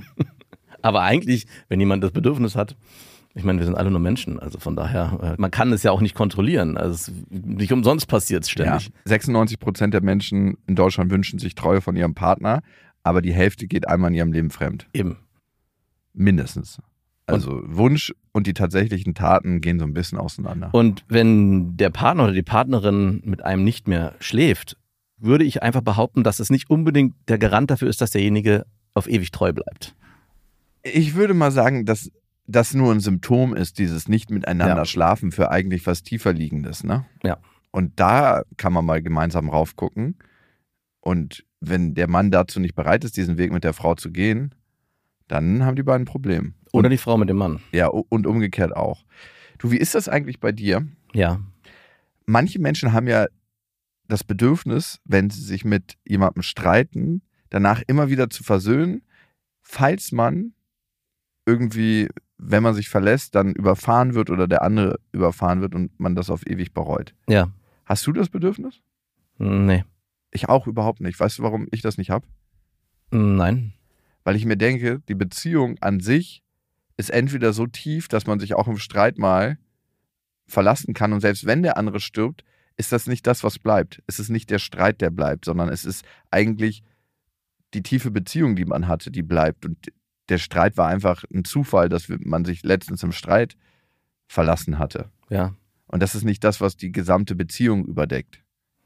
Aber eigentlich, wenn jemand das Bedürfnis hat, ich meine, wir sind alle nur Menschen, also von daher, man kann es ja auch nicht kontrollieren. Also nicht umsonst passiert es ständig. Ja, 96% der Menschen in Deutschland wünschen sich Treue von ihrem Partner, aber die Hälfte geht einmal in ihrem Leben fremd. Eben. Mindestens. Also Wunsch und die tatsächlichen Taten gehen so ein bisschen auseinander. Und wenn der Partner oder die Partnerin mit einem nicht mehr schläft, würde ich einfach behaupten, dass es nicht unbedingt der Garant dafür ist, dass derjenige auf ewig treu bleibt. Ich würde mal sagen, dass das nur ein Symptom ist, dieses nicht miteinander schlafen für eigentlich was tiefer liegendes, ne? Ja. Und da kann man mal gemeinsam raufgucken. Und wenn der Mann dazu nicht bereit ist, diesen Weg mit der Frau zu gehen, dann haben die beiden ein Problem. Oder die Frau mit dem Mann. Ja, und umgekehrt auch. Du, wie ist das eigentlich bei dir? Ja. Manche Menschen haben ja das Bedürfnis, wenn sie sich mit jemandem streiten, danach immer wieder zu versöhnen, falls man irgendwie, wenn man sich verlässt, dann überfahren wird oder der andere überfahren wird und man das auf ewig bereut. Ja. Hast du das Bedürfnis? Nee. Ich auch überhaupt nicht. Weißt du, warum ich das nicht habe? Nein. Weil ich mir denke, die Beziehung an sich ist entweder so tief, dass man sich auch im Streit mal verlassen kann und selbst wenn der andere stirbt, ist das nicht das, was bleibt. Es ist nicht der Streit, der bleibt, sondern es ist eigentlich die tiefe Beziehung, die man hatte, die bleibt. Und der Streit war einfach ein Zufall, dass man sich letztens im Streit verlassen hatte. Ja. Und das ist nicht das, was die gesamte Beziehung überdeckt.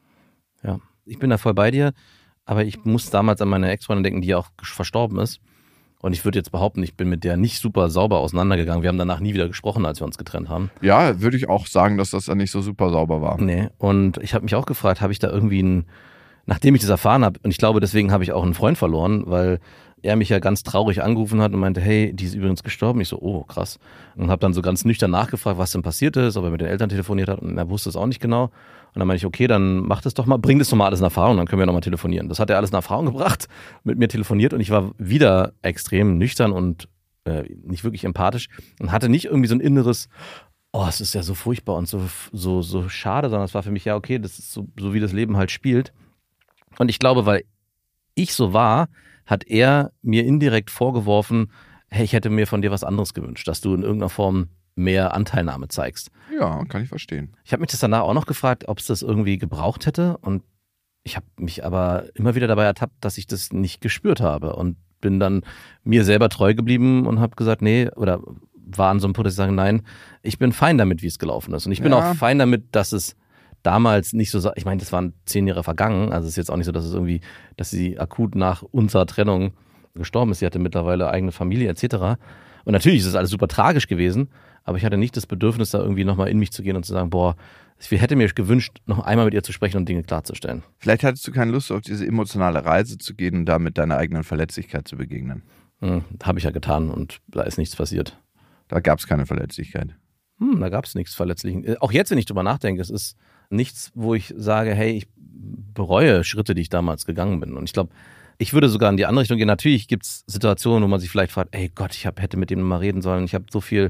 Ja. Ich bin da voll bei dir, aber ich muss damals an meine Ex-Freundin denken, die ja auch verstorben ist. Und ich würde jetzt behaupten, ich bin mit der nicht super sauber auseinandergegangen. Wir haben danach nie wieder gesprochen, als wir uns getrennt haben. Ja, würde ich auch sagen, dass das dann nicht so super sauber war. Nee, und ich habe mich auch gefragt, habe ich da irgendwie nachdem ich das erfahren habe, und ich glaube, deswegen habe ich auch einen Freund verloren, weil er mich ja ganz traurig angerufen hat und meinte, hey, die ist übrigens gestorben. Ich so, oh, krass. Und habe dann so ganz nüchtern nachgefragt, was denn passiert ist, ob er mit den Eltern telefoniert hat und er wusste es auch nicht genau. Und dann meinte ich, okay, dann mach das doch mal, bring das doch mal alles in Erfahrung, dann können wir nochmal telefonieren. Das hat er alles in Erfahrung gebracht, mit mir telefoniert und ich war wieder extrem nüchtern und nicht wirklich empathisch und hatte nicht irgendwie so ein inneres, oh, es ist ja so furchtbar und so schade, sondern es war für mich, ja, okay, das ist so wie das Leben halt spielt. Und ich glaube, weil ich so war, hat er mir indirekt vorgeworfen, hey, ich hätte mir von dir was anderes gewünscht, dass du in irgendeiner Form mehr Anteilnahme zeigst. Ja, kann ich verstehen. Ich habe mich das danach auch noch gefragt, ob es das irgendwie gebraucht hätte und ich habe mich aber immer wieder dabei ertappt, dass ich das nicht gespürt habe und bin dann mir selber treu geblieben und habe gesagt, nee, oder war an so einem Punkt, dass ich sage, nein, ich bin fein damit, wie es gelaufen ist. Und ich bin auch fein damit, dass es damals nicht so, ich meine, das waren 10 Jahre vergangen, also es ist jetzt auch nicht so, dass es irgendwie, dass sie akut nach unserer Trennung gestorben ist. Sie hatte mittlerweile eigene Familie etc. Und natürlich ist es alles super tragisch gewesen, aber ich hatte nicht das Bedürfnis, da irgendwie nochmal in mich zu gehen und zu sagen, boah, ich hätte mir gewünscht, noch einmal mit ihr zu sprechen und Dinge klarzustellen. Vielleicht hattest du keine Lust, auf diese emotionale Reise zu gehen und damit deiner eigenen Verletzlichkeit zu begegnen. Habe ich ja getan und da ist nichts passiert. Da gab es keine Verletzlichkeit. Da gab es nichts Verletzliches. Auch jetzt, wenn ich drüber nachdenke, es ist nichts, wo ich sage, hey, ich bereue Schritte, die ich damals gegangen bin. Und ich glaube, ich würde sogar in die andere Richtung gehen. Natürlich gibt es Situationen, wo man sich vielleicht fragt, ey Gott, hätte mit dem mal reden sollen. Ich habe so viel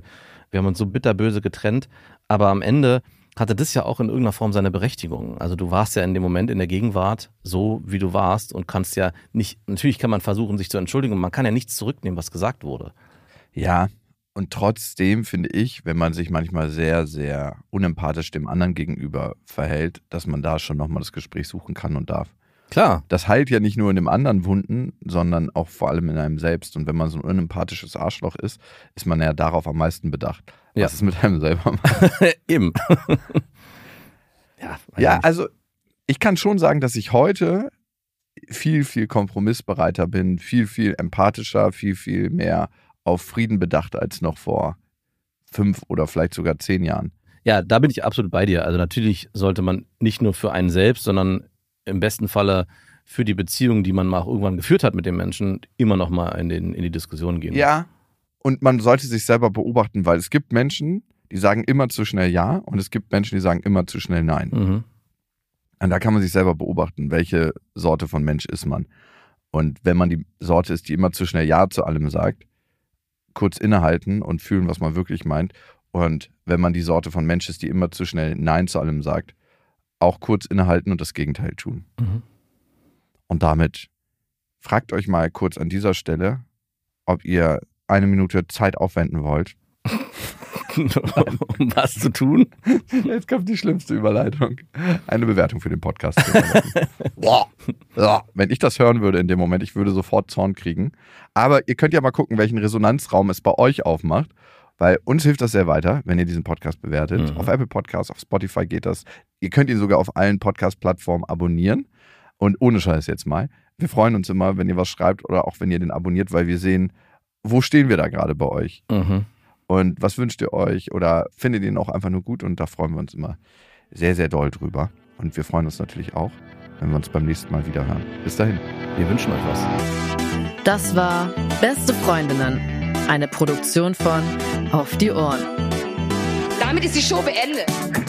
wir haben uns so bitterböse getrennt, aber am Ende hatte das ja auch in irgendeiner Form seine Berechtigung. Also du warst ja in dem Moment in der Gegenwart so, wie du warst und kannst ja nicht, natürlich kann man versuchen, sich zu entschuldigen und man kann ja nichts zurücknehmen, was gesagt wurde. Ja, und trotzdem finde ich, wenn man sich manchmal sehr, sehr unempathisch dem anderen gegenüber verhält, dass man da schon nochmal das Gespräch suchen kann und darf. Klar. Das heilt ja nicht nur in dem anderen Wunden, sondern auch vor allem in einem selbst. Und wenn man so ein unempathisches Arschloch ist, ist man ja darauf am meisten bedacht, was es mit einem selber macht. Eben. Ja, also ich kann schon sagen, dass ich heute viel, viel kompromissbereiter bin, viel, viel empathischer, viel, viel mehr auf Frieden bedacht als noch vor 5 oder vielleicht sogar 10 Jahren. Ja, da bin ich absolut bei dir. Also natürlich sollte man nicht nur für einen selbst, sondern im besten Falle für die Beziehung, die man mal auch irgendwann geführt hat mit dem Menschen, immer noch mal in die Diskussion gehen. Ja, und man sollte sich selber beobachten, weil es gibt Menschen, die sagen immer zu schnell Ja und es gibt Menschen, die sagen immer zu schnell Nein. Mhm. Und da kann man sich selber beobachten, welche Sorte von Mensch ist man. Und wenn man die Sorte ist, die immer zu schnell Ja zu allem sagt, kurz innehalten und fühlen, was man wirklich meint. Und wenn man die Sorte von Mensch ist, die immer zu schnell Nein zu allem sagt, auch kurz innehalten und das Gegenteil tun. Mhm. Und damit fragt euch mal kurz an dieser Stelle, ob ihr 1 Minute Zeit aufwenden wollt. Um was zu tun? Jetzt kommt die schlimmste Überleitung. Eine Bewertung für den Podcast. Wenn ich das hören würde in dem Moment, ich würde sofort Zorn kriegen. Aber ihr könnt ja mal gucken, welchen Resonanzraum es bei euch aufmacht. Weil uns hilft das sehr weiter, wenn ihr diesen Podcast bewertet. Auf Apple Podcasts, auf Spotify geht das. Ihr könnt ihn sogar auf allen Podcast-Plattformen abonnieren. Und ohne Scheiß jetzt mal. Wir freuen uns immer, wenn ihr was schreibt oder auch wenn ihr den abonniert, weil wir sehen, wo stehen wir da gerade bei euch. Mhm. Und was wünscht ihr euch oder findet ihr ihn auch einfach nur gut? Und da freuen wir uns immer sehr, sehr doll drüber. Und wir freuen uns natürlich auch, wenn wir uns beim nächsten Mal wieder hören. Bis dahin. Wir wünschen euch was. Das war Beste Freundinnen, eine Produktion von Auf die Ohren. Damit ist die Show beendet.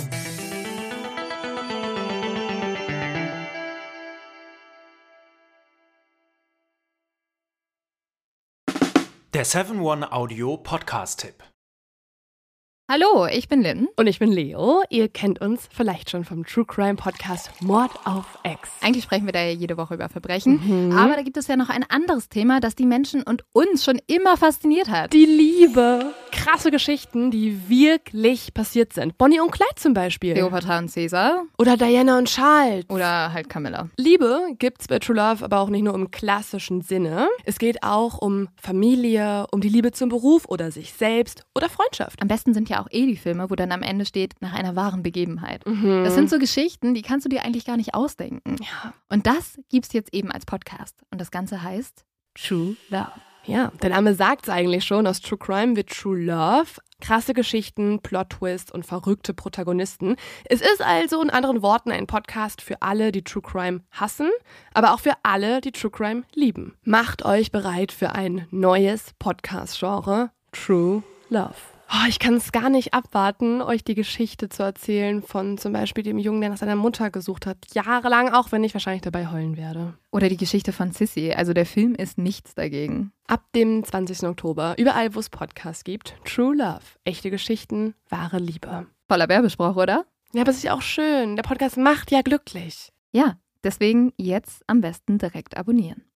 Der 7-One-Audio-Podcast-Tipp. Hallo, ich bin Lynn. Und ich bin Leo. Ihr kennt uns vielleicht schon vom True Crime Podcast Mord auf Ex. Eigentlich sprechen wir da ja jede Woche über Verbrechen. Aber da gibt es ja noch ein anderes Thema, das die Menschen und uns schon immer fasziniert hat. Die Liebe. Krasse Geschichten, die wirklich passiert sind. Bonnie und Clyde zum Beispiel. Cleopatra und Caesar. Oder Diana und Charles. Oder halt Camilla. Liebe gibt's bei True Love aber auch nicht nur im klassischen Sinne. Es geht auch um Familie, um die Liebe zum Beruf oder sich selbst oder Freundschaft. Am besten sind ja auch die Filme, wo dann am Ende steht, nach einer wahren Begebenheit. Das sind so Geschichten, die kannst du dir eigentlich gar nicht ausdenken. Ja. Und das gibt's jetzt eben als Podcast. Und das Ganze heißt True Love. Ja, der Name sagt's eigentlich schon, aus True Crime wird True Love. Krasse Geschichten, Plot-Twists und verrückte Protagonisten. Es ist also in anderen Worten ein Podcast für alle, die True Crime hassen, aber auch für alle, die True Crime lieben. Macht euch bereit für ein neues Podcast-Genre, True Love. Oh, ich kann es gar nicht abwarten, euch die Geschichte zu erzählen von zum Beispiel dem Jungen, der nach seiner Mutter gesucht hat. Jahrelang, auch wenn ich wahrscheinlich dabei heulen werde. Oder die Geschichte von Sissy. Also der Film ist nichts dagegen. Ab dem 20. Oktober, überall wo es Podcasts gibt, True Love. Echte Geschichten, wahre Liebe. Voller Werbespruch, oder? Ja, aber es ist ja auch schön. Der Podcast macht ja glücklich. Ja, deswegen jetzt am besten direkt abonnieren.